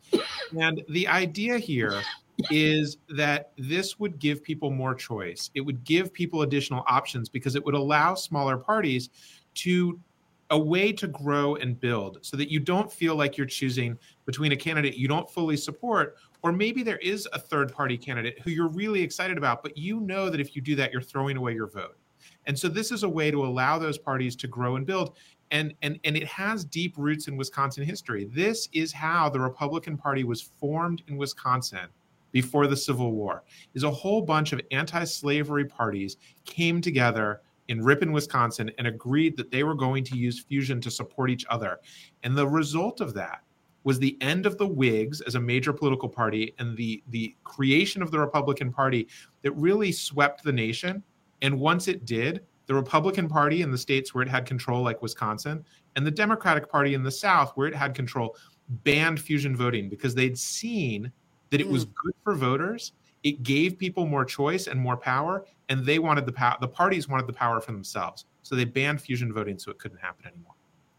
[SPEAKER 13] And the idea here is that this would give people more choice. It would give people additional options because it would allow smaller parties to a way to grow and build so that you don't feel like you're choosing between a candidate you don't fully support, or maybe there is a third party candidate who you're really excited about, but you know that if you do that, you're throwing away your vote. And so this is a way to allow those parties to grow and build. And it has deep roots in Wisconsin history. This is how the Republican Party was formed in Wisconsin before the Civil War, is a whole bunch of anti-slavery parties came together in Ripon, Wisconsin, and agreed that they were going to use fusion to support each other. And the result of that was the end of the Whigs as a major political party and the creation of the Republican Party that really swept the nation. And once it did, the Republican Party in the states where it had control, like Wisconsin, and the Democratic Party in the South, where it had control, banned fusion voting because they'd seen that it was good for voters. It gave people more choice and more power, and they wanted the power. The parties wanted the power for themselves. So they banned fusion voting so it couldn't happen anymore.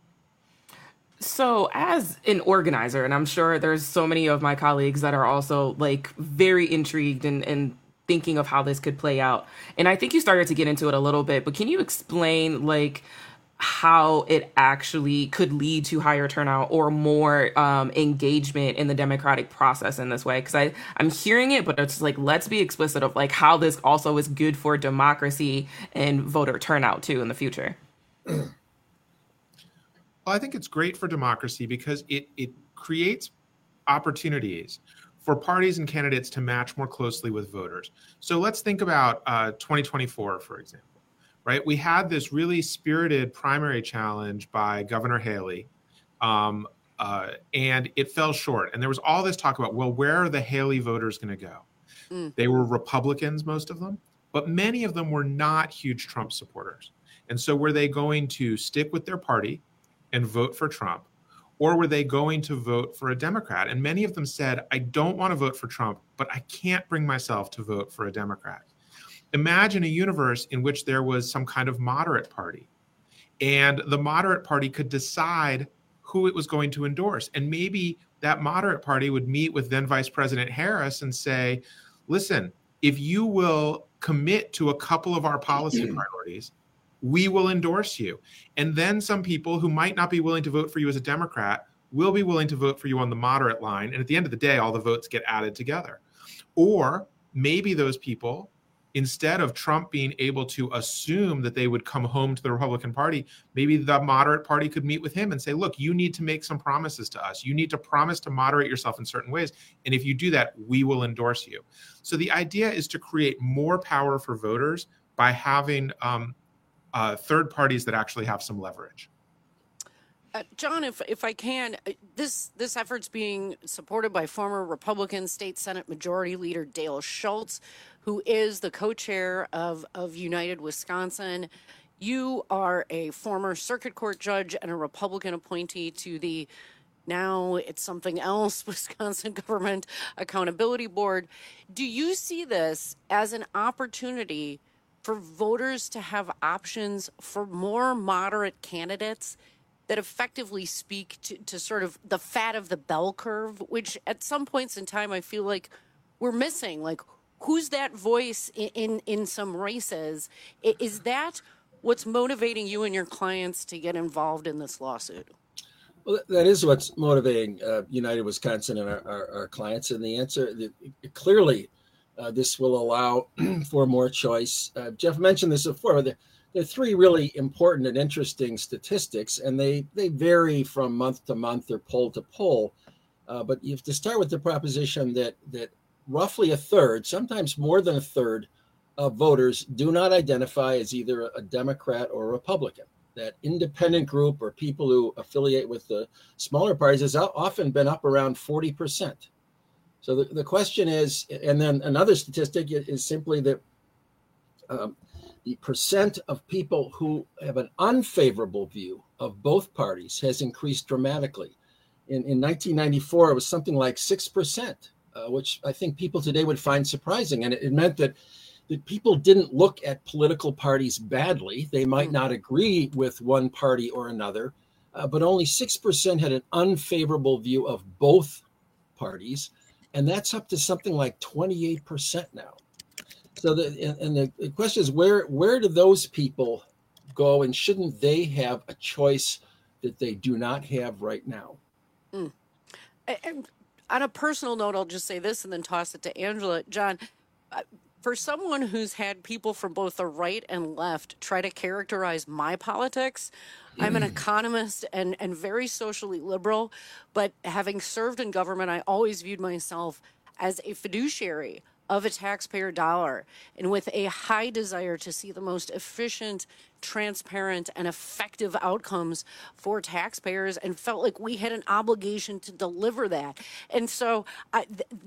[SPEAKER 14] So as an organizer, and I'm sure there's so many of my colleagues that are also like very intrigued and thinking of how this could play out. And I think you started to get into it a little bit, but can you explain like how it actually could lead to higher turnout or more engagement in the democratic process in this way. Because I'm hearing it, but it's like, let's be explicit of like how this also is good for democracy and voter turnout too in the future.
[SPEAKER 13] Well, I think it's great for democracy because it creates opportunities for parties and candidates to match more closely with voters. So let's think about 2024, for example. Right, we had this really spirited primary challenge by Governor Haley, and it fell short. And there was all this talk about, well, where are the Haley voters going to go? They were Republicans, most of them, but many of them were not huge Trump supporters. And so were they going to stick with their party and vote for Trump, or were they going to vote for a Democrat? And many of them said, I don't want to vote for Trump, but I can't bring myself to vote for a Democrat. Imagine a universe in which there was some kind of moderate party, and the moderate party could decide who it was going to endorse. And maybe that moderate party would meet with then Vice President Harris and say, listen, if you will commit to a couple of our policy priorities, we will endorse you. And then some people who might not be willing to vote for you as a Democrat will be willing to vote for you on the moderate line. And at the end of the day, all the votes get added together. Or maybe those people, instead of Trump being able to assume that they would come home to the Republican Party, maybe the moderate party could meet with him and say, look, you need to make some promises to us. You need to promise to moderate yourself in certain ways. And if you do that, we will endorse you. So the idea is to create more power for voters by having third parties that actually have some leverage.
[SPEAKER 18] John, if I can, this effort's being supported by former Republican State Senate Majority Leader Dale Schultz, who is the co-chair of United Wisconsin. You are a former circuit court judge and a Republican appointee to the, now it's something else, Wisconsin Government Accountability Board. Do you see this as an opportunity for voters to have options for more moderate candidates that effectively speak to sort of the fat of the bell curve, which at some points in time I feel like we're missing? Like, who's that voice in some races? Is that what's motivating you and your clients to get involved in this lawsuit?
[SPEAKER 3] Well, that is what's motivating United Wisconsin and our clients. And the answer, clearly, this will allow for more choice. Jeff mentioned this before. There are three really important and interesting statistics, and they vary from month to month or poll to poll. But you have to start with the proposition that roughly a third, sometimes more than a third, of voters do not identify as either a Democrat or a Republican. That independent group or people who affiliate with the smaller parties has often been up around 40%. So the question is, and then another statistic is simply that the percent of people who have an unfavorable view of both parties has increased dramatically. In 1994, it was something like 6%, which I think people today would find surprising. And it meant that people didn't look at political parties badly. They might not agree with one party or another, but only 6% had an unfavorable view of both parties. And that's up to something like 28% now. So the question is, where do those people go, and shouldn't they have a choice that they do not have right now?
[SPEAKER 18] And on a personal note, I'll just say this and then toss it to Angela. John, for someone who's had people from both the right and left try to characterize my politics, I'm an economist and very socially liberal, but having served in government, I always viewed myself as a fiduciary of a taxpayer dollar, and with a high desire to see the most efficient, transparent, and effective outcomes for taxpayers, and felt like we had an obligation to deliver that. And so I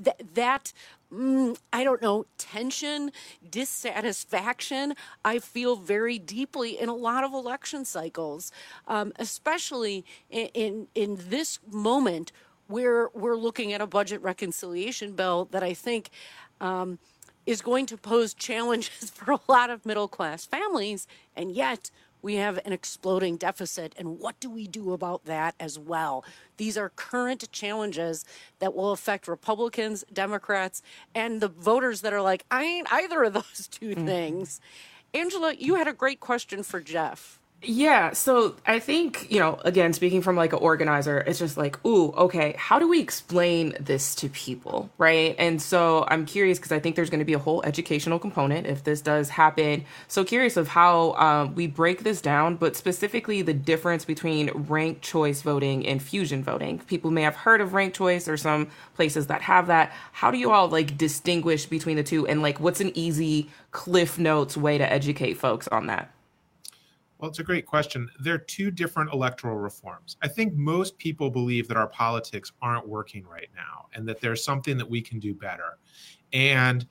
[SPEAKER 18] don't know, tension, dissatisfaction, I feel very deeply in a lot of election cycles, especially in this moment where we're looking at a budget reconciliation bill that I think is going to pose challenges for a lot of middle-class families, and yet we have an exploding deficit. And what do we do about that as well? These are current challenges that will affect Republicans, Democrats, and the voters that are like, I ain't either of those two things. Angela, you had a great question for Jeff.
[SPEAKER 14] Yeah, so I think, again, speaking from like an organizer, it's just like, ooh, okay, how do we explain this to people, right? And so I'm curious because I think there's going to be a whole educational component if this does happen. So curious of how we break this down, but specifically the difference between ranked choice voting and fusion voting. People may have heard of ranked choice or some places that have that. How do you all like distinguish between the two, and like what's an easy Cliff Notes way to educate folks on that?
[SPEAKER 13] Well, it's a great question. There are two different electoral reforms. I think most people believe that our politics aren't working right now and that there's something that we can do better. And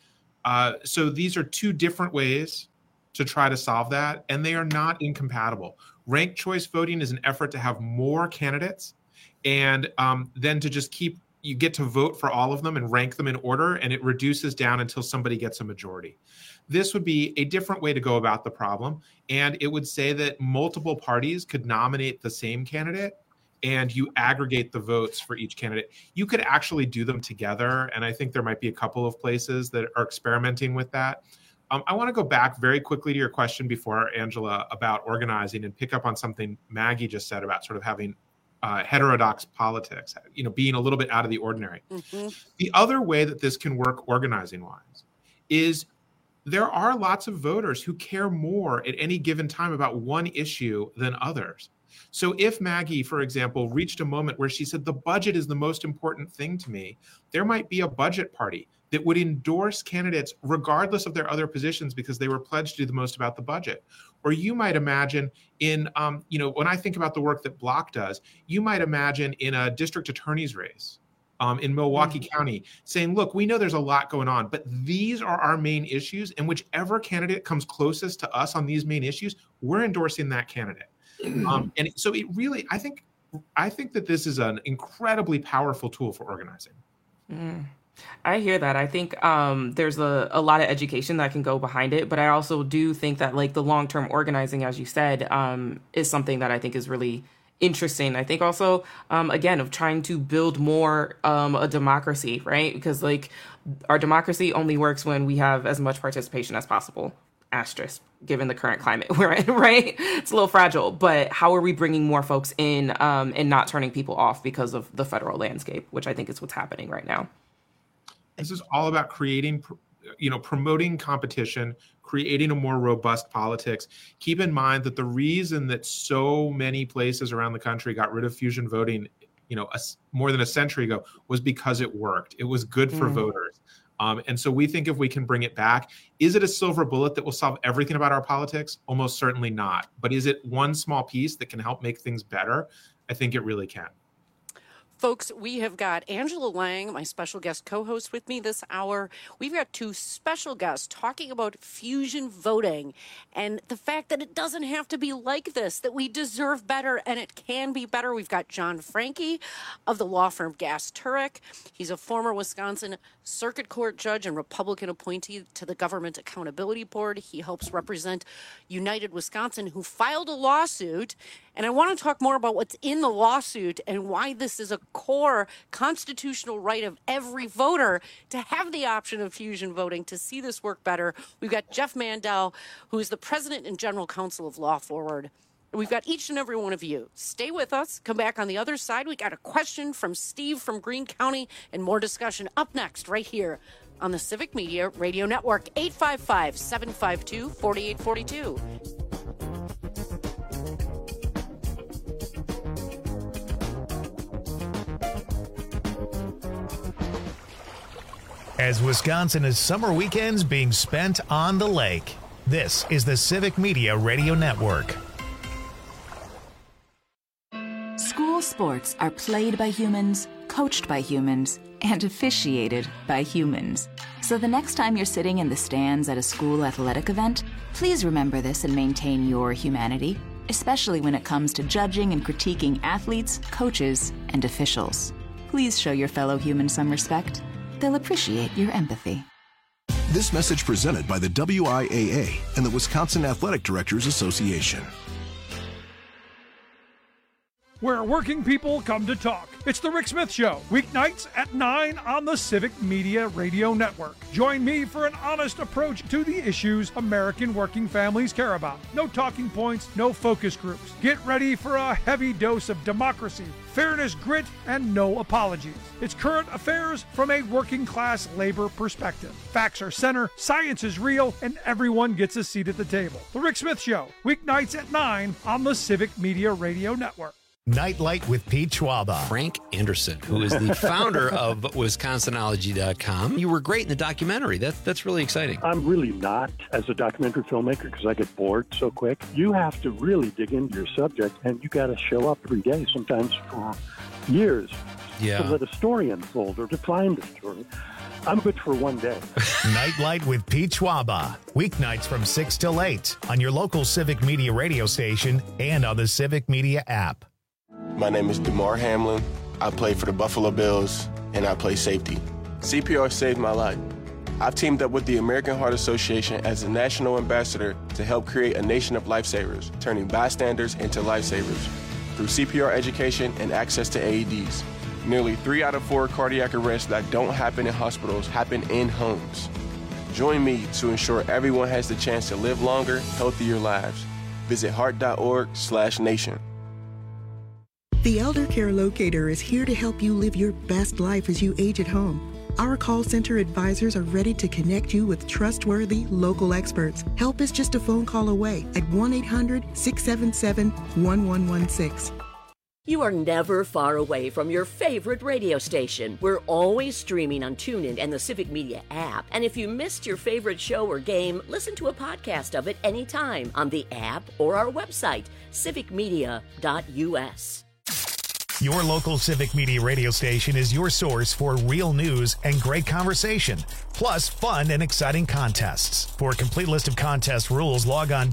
[SPEAKER 13] so these are two different ways to try to solve that, and they are not incompatible. Ranked choice voting is an effort to have more candidates and then to just you get to vote for all of them and rank them in order, and it reduces down until somebody gets a majority. This would be a different way to go about the problem, and it would say that multiple parties could nominate the same candidate, and you aggregate the votes for each candidate. You could actually do them together, and I think there might be a couple of places that are experimenting with that. I want to go back very quickly to your question before, Angela, about organizing and pick up on something Maggie just said about sort of having heterodox politics, being a little bit out of the ordinary. Mm-hmm. The other way that this can work organizing-wise is there are lots of voters who care more at any given time about one issue than others. So if Maggie, for example, reached a moment where she said, the budget is the most important thing to me, there might be a budget party that would endorse candidates regardless of their other positions because they were pledged to do the most about the budget. Or you might imagine in, when I think about the work that Block does, you might imagine in a district attorney's race in Milwaukee County saying, look, we know there's a lot going on, but these are our main issues. And whichever candidate comes closest to us on these main issues, we're endorsing that candidate. And so it really, I think that this is an incredibly powerful tool for organizing.
[SPEAKER 14] I hear that. I think there's a lot of education that can go behind it, but I also do think that like the long-term organizing, as you said, is something that I think is really interesting. I think also, again, of trying to build more a democracy, right? Because like our democracy only works when we have as much participation as possible. Asterisk, given the current climate we're in, right? It's a little fragile, but how are we bringing more folks in and not turning people off because of the federal landscape, which I think is what's happening right now.
[SPEAKER 13] This is all about creating, promoting competition, creating a more robust politics. Keep in mind that the reason that so many places around the country got rid of fusion voting, more than a century ago was because it worked. It was good for voters. And so we think if we can bring it back, is it a silver bullet that will solve everything about our politics? Almost certainly not. But is it one small piece that can help make things better? I think it really can.
[SPEAKER 18] Folks, we have got Angela Lang, my special guest co-host, with me this hour. We've got two special guests talking about fusion voting and the fact that it doesn't have to be like this, that we deserve better and it can be better. We've got John Franke of the law firm Gass Turek. He's a former Wisconsin Circuit Court judge and Republican appointee to the Government Accountability Board. He helps represent United Wisconsin, who filed a lawsuit. And I want to talk more about what's in the lawsuit and why this is a core constitutional right of every voter to have the option of fusion voting, to see this work better. We've got Jeff Mandel, who is the president and general counsel of Law Forward. We've got each and every one of you. Stay with us. Come back on the other side. We got a question from Steve from Greene County and more discussion up next right here on the Civic Media Radio Network, 855-752-4842.
[SPEAKER 1] As Wisconsin is summer weekends being spent on the lake, this is the Civic Media Radio Network.
[SPEAKER 15] School sports are played by humans, coached by humans, and officiated by humans. So the next time you're sitting in the stands at a school athletic event, please remember this and maintain your humanity, especially when it comes to judging and critiquing athletes, coaches, and officials. Please show your fellow humans some respect. They'll appreciate your empathy.
[SPEAKER 19] This message presented by the WIAA and the Wisconsin Athletic Directors Association.
[SPEAKER 6] where working people come to talk. It's The Rick Smith Show, weeknights at 9 on the Civic Media Radio Network. Join me for an honest approach to the issues American working families care about. No talking points, no focus groups. Get ready for a heavy dose of democracy, fairness, grit, and no apologies. It's current affairs from a working class labor perspective. Facts are center, science is real, and everyone gets a seat at the table. The Rick Smith Show, weeknights at 9 on the Civic Media Radio Network.
[SPEAKER 1] Nightlight with Pete Schwaba.
[SPEAKER 8] Frank Anderson, who is the founder of Wisconsinology.com. You were great in the documentary. That's really exciting.
[SPEAKER 4] I'm really not as a documentary filmmaker because I get bored so quick. You have to really dig into your subject, and you got to show up every day, sometimes for years, to let a story unfold or to find a story. I'm good for one day.
[SPEAKER 1] Nightlight with Pete Schwaba. Weeknights from 6 till 8 on your local Civic Media radio station and on the Civic Media app.
[SPEAKER 20] My name is DeMar Hamlin. I play for the Buffalo Bills, and I play safety. CPR saved my life. I've teamed up with the American Heart Association as a national ambassador to help create a nation of lifesavers, turning bystanders into lifesavers through CPR education and access to AEDs. Nearly 3 out of 4 cardiac arrests that don't happen in hospitals happen in homes. Join me to ensure everyone has the chance to live longer, healthier lives. Visit heart.org/nation.
[SPEAKER 21] The Elder Care Locator is here to help you live your best life as you age at home. Our call center advisors are ready to connect you with trustworthy local experts. Help is just a phone call away at 1-800-677-1116.
[SPEAKER 22] You are never far away from your favorite radio station. We're always streaming on TuneIn and the Civic Media app. And if you missed your favorite show or game, listen to a podcast of it anytime on the app or our website, civicmedia.us.
[SPEAKER 1] Your local Civic Media radio station is your source for real news and great conversation, plus fun and exciting contests. For a complete list of contest rules, log on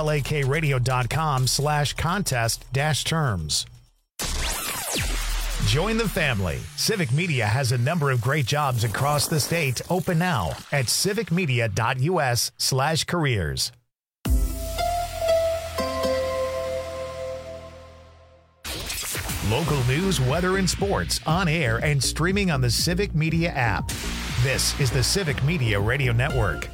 [SPEAKER 1] WLAKradio.com/contest-terms. Join the family. Civic Media has a number of great jobs across the state open now at civicmedia.us/careers. Local news, weather, and sports on air and streaming on the Civic Media app. This is the Civic Media Radio Network.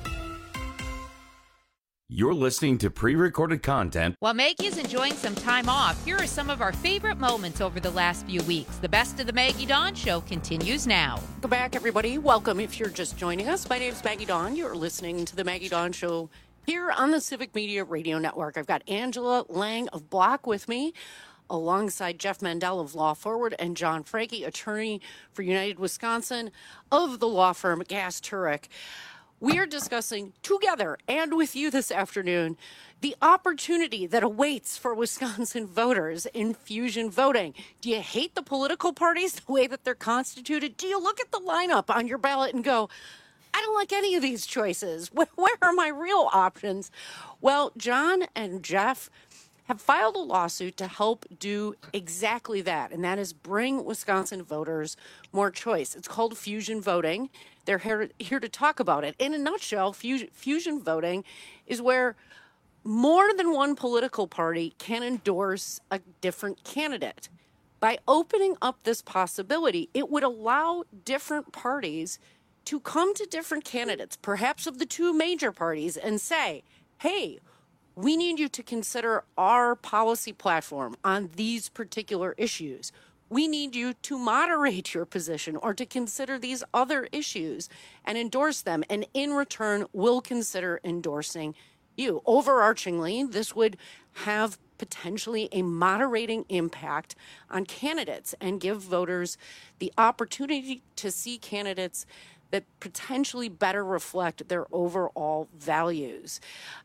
[SPEAKER 16] You're listening to pre-recorded content.
[SPEAKER 17] While Maggie is enjoying some time off, here are some of our favorite moments over the last few weeks. The best of the Maggie Dawn Show continues now.
[SPEAKER 18] Welcome back, everybody. Welcome if you're just joining us. My name's Maggie Dawn. You're listening to the Maggie Dawn Show here on the Civic Media Radio Network. I've got Angela Lang of Block with me, alongside Jeff Mandel of Law Forward and John Franke, attorney for United Wisconsin of the law firm Gass Turek. We are discussing together and with you this afternoon the opportunity that awaits for Wisconsin voters in fusion voting. Do you hate the political parties the way that they're constituted? Do you look at the lineup on your ballot and go, I don't like any of these choices. Where are my real options? Well, John and Jeff have filed a lawsuit to help do exactly that, and that is bring Wisconsin voters more choice. It's called fusion voting. They're here to talk about it. In a nutshell, fusion voting is where more than one political party can endorse a different candidate. By opening up this possibility, it would allow different parties to come to different candidates, perhaps of the two major parties, and say, hey, we need you to consider our policy platform on these particular issues. We need you to moderate your position or to consider these other issues and endorse them. And in return, we'll consider endorsing you. Overarchingly, this would have potentially a moderating impact on candidates and give voters the opportunity to see candidates that potentially better reflect their overall values.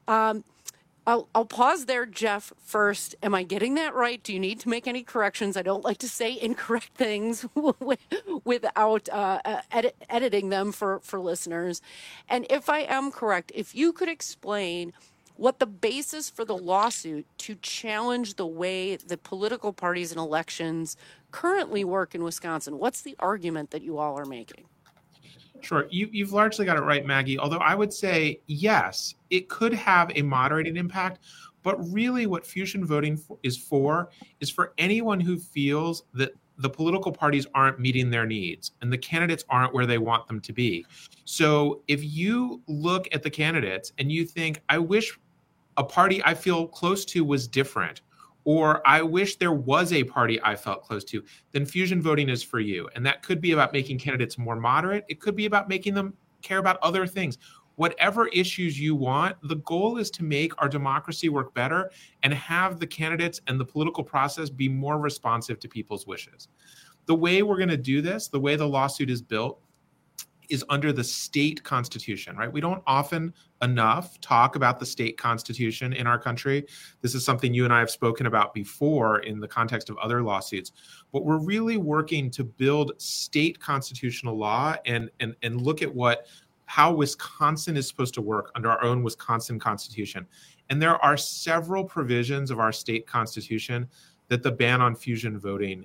[SPEAKER 18] I'll pause there, Jeff, first. Am I getting that right? Do you need to make any corrections? I don't like to say incorrect things without editing them for listeners. And if I am correct, if you could explain what the basis for the lawsuit to challenge the way the political parties and elections currently work in Wisconsin, what's the argument that you all are making?
[SPEAKER 13] Sure. You've largely got it right, Maggie, although I would say, yes, it could have a moderating impact, But really what fusion voting is for anyone who feels that the political parties aren't meeting their needs and the candidates aren't where they want them to be. So if you look at the candidates and you think, I wish a party I feel close to was different, or I wish there was a party I felt close to, then fusion voting is for you. And that could be about making candidates more moderate. It could be about making them care about other things. Whatever issues you want, the goal is to make our democracy work better and have the candidates and the political process be more responsive to people's wishes. The way we're going to do this, the way the lawsuit is built, is under the state constitution, right? We don't often enough talk about the state constitution in our country. This is something you and I have spoken about before in the context of other lawsuits, but we're really working to build state constitutional law and look at how Wisconsin is supposed to work under our own Wisconsin Constitution. And there are several provisions of our state constitution that the ban on fusion voting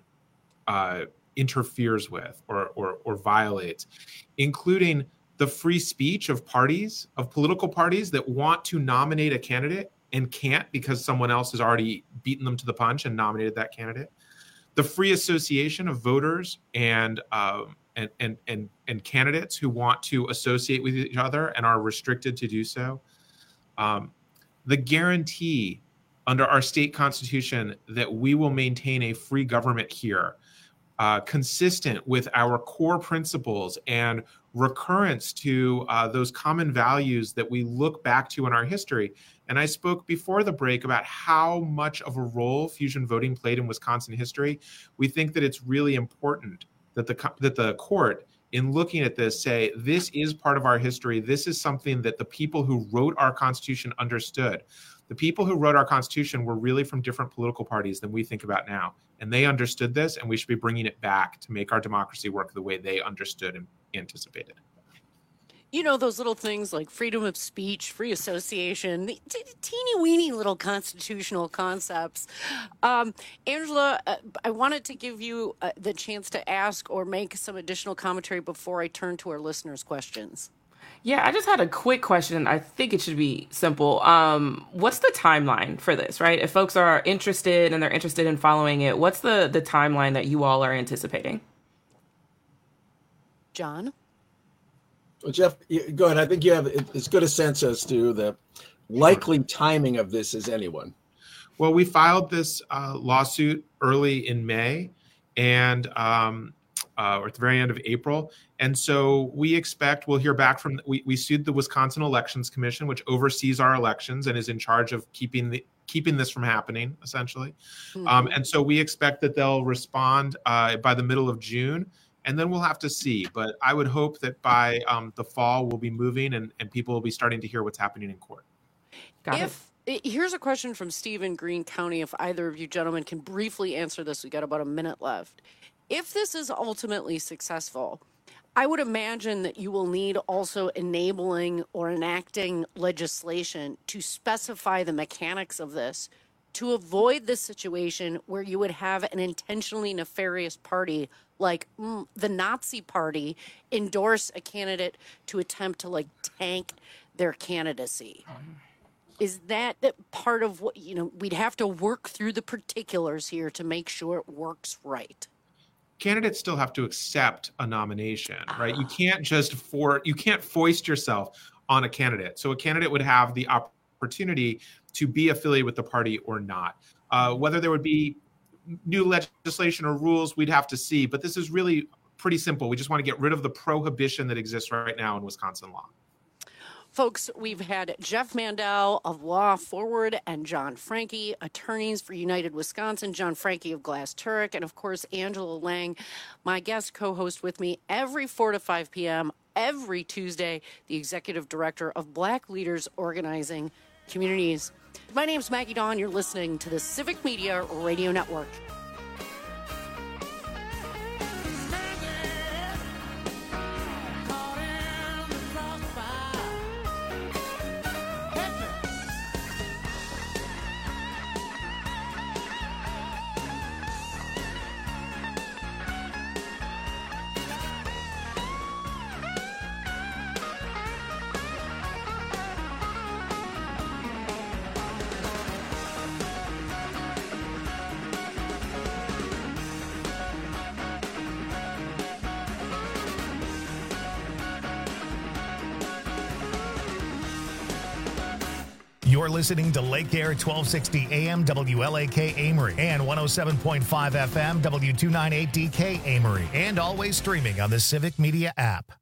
[SPEAKER 13] interferes with or violates, including the free speech of political parties that want to nominate a candidate and can't because someone else has already beaten them to the punch and nominated that candidate, the free association of voters and candidates who want to associate with each other and are restricted to do so. The guarantee under our state constitution that we will maintain a free government here, consistent with our core principles and recurrence to those common values that we look back to in our history. And I spoke before the break about how much of a role fusion voting played in Wisconsin history. We think that it's really important that the court, in looking at this, say, this is part of our history. This is something that the people who wrote our Constitution understood. The people who wrote our Constitution were really from different political parties than we think about now. And they understood this, and we should be bringing it back to make our democracy work the way they understood and anticipated.
[SPEAKER 18] You know, those little things like freedom of speech, free association, the teeny weeny little constitutional concepts. Angela, I wanted to give you the chance to ask or make some additional commentary before I turn to our listeners' questions.
[SPEAKER 14] Yeah, I just had a quick question. I think it should be simple. What's the timeline for this, right? If folks are interested and they're interested in following it, what's the timeline that you all are anticipating?
[SPEAKER 18] John?
[SPEAKER 3] Well, Jeff, go ahead. I think you have as good a sense as to the likely timing of this as anyone.
[SPEAKER 13] Well, we filed this lawsuit early in May and or at the very end of April. And so we expect we'll hear back from, we sued the Wisconsin Elections Commission, which oversees our elections and is in charge of keeping this from happening, essentially. Mm-hmm. And so we expect that they'll respond by the middle of June. And then we'll have to see. But I would hope that by the fall, we'll be moving and people will be starting to hear what's happening in court.
[SPEAKER 18] Here's a question from Steve in Greene County. If either of you gentlemen can briefly answer this, we got about a minute left. If this is ultimately successful, I would imagine that you will need also enabling or enacting legislation to specify the mechanics of this to avoid this situation where you would have an intentionally nefarious party like the Nazi Party endorse a candidate to attempt to tank their candidacy. Is that part of what, we'd have to work through the particulars here to make sure it works right?
[SPEAKER 13] Candidates still have to accept a nomination, right? You can't you can't foist yourself on a candidate. So a candidate would have the opportunity to be affiliated with the party or not. Whether there would be new legislation or rules, we'd have to see. But this is really pretty simple. We just want to get rid of the prohibition that exists right now in Wisconsin law.
[SPEAKER 18] Folks, we've had Jeff Mandel of Law Forward and John Franke, attorneys for United Wisconsin, John Franke of Glass Turek, and of course, Angela Lang, my guest co-host with me every 4 to 5 p.m. every Tuesday, the executive director of Black Leaders Organizing Communities. My name's Maggie Dawn. You're listening to the Civic Media Radio Network.
[SPEAKER 1] You're listening to Lake Air 1260 AM WLAK Amory and 107.5 FM W298DK Amory, and always streaming on the Civic Media app.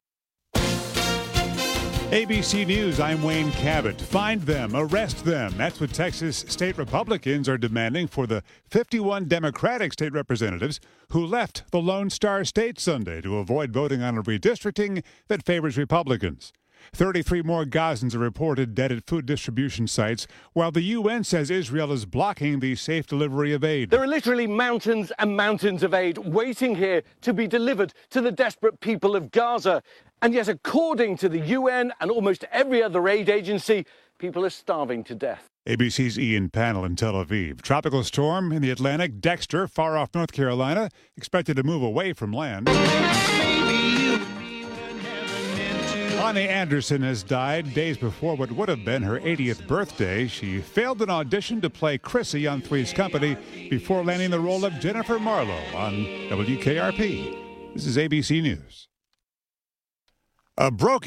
[SPEAKER 2] ABC News, I'm Wayne Cabot. Find them, arrest them. That's what Texas state Republicans are demanding for the 51 Democratic state representatives who left the Lone Star State Sunday to avoid voting on a redistricting that favors Republicans. 33 more Gazans are reported dead at food distribution sites, while the UN says Israel is blocking the safe delivery of aid.
[SPEAKER 5] There are literally mountains and mountains of aid waiting here to be delivered to the desperate people of Gaza. And yet, according to the UN and almost every other aid agency, people are starving to death.
[SPEAKER 2] ABC's Ian Pannell in Tel Aviv. Tropical storm in the Atlantic, Dexter, far off North Carolina, expected to move away from land. Bonnie Anderson has died days before what would have been her 80th birthday. She failed an audition to play Chrissy on Three's Company before landing the role of Jennifer Marlowe on WKRP. This is ABC News. A broken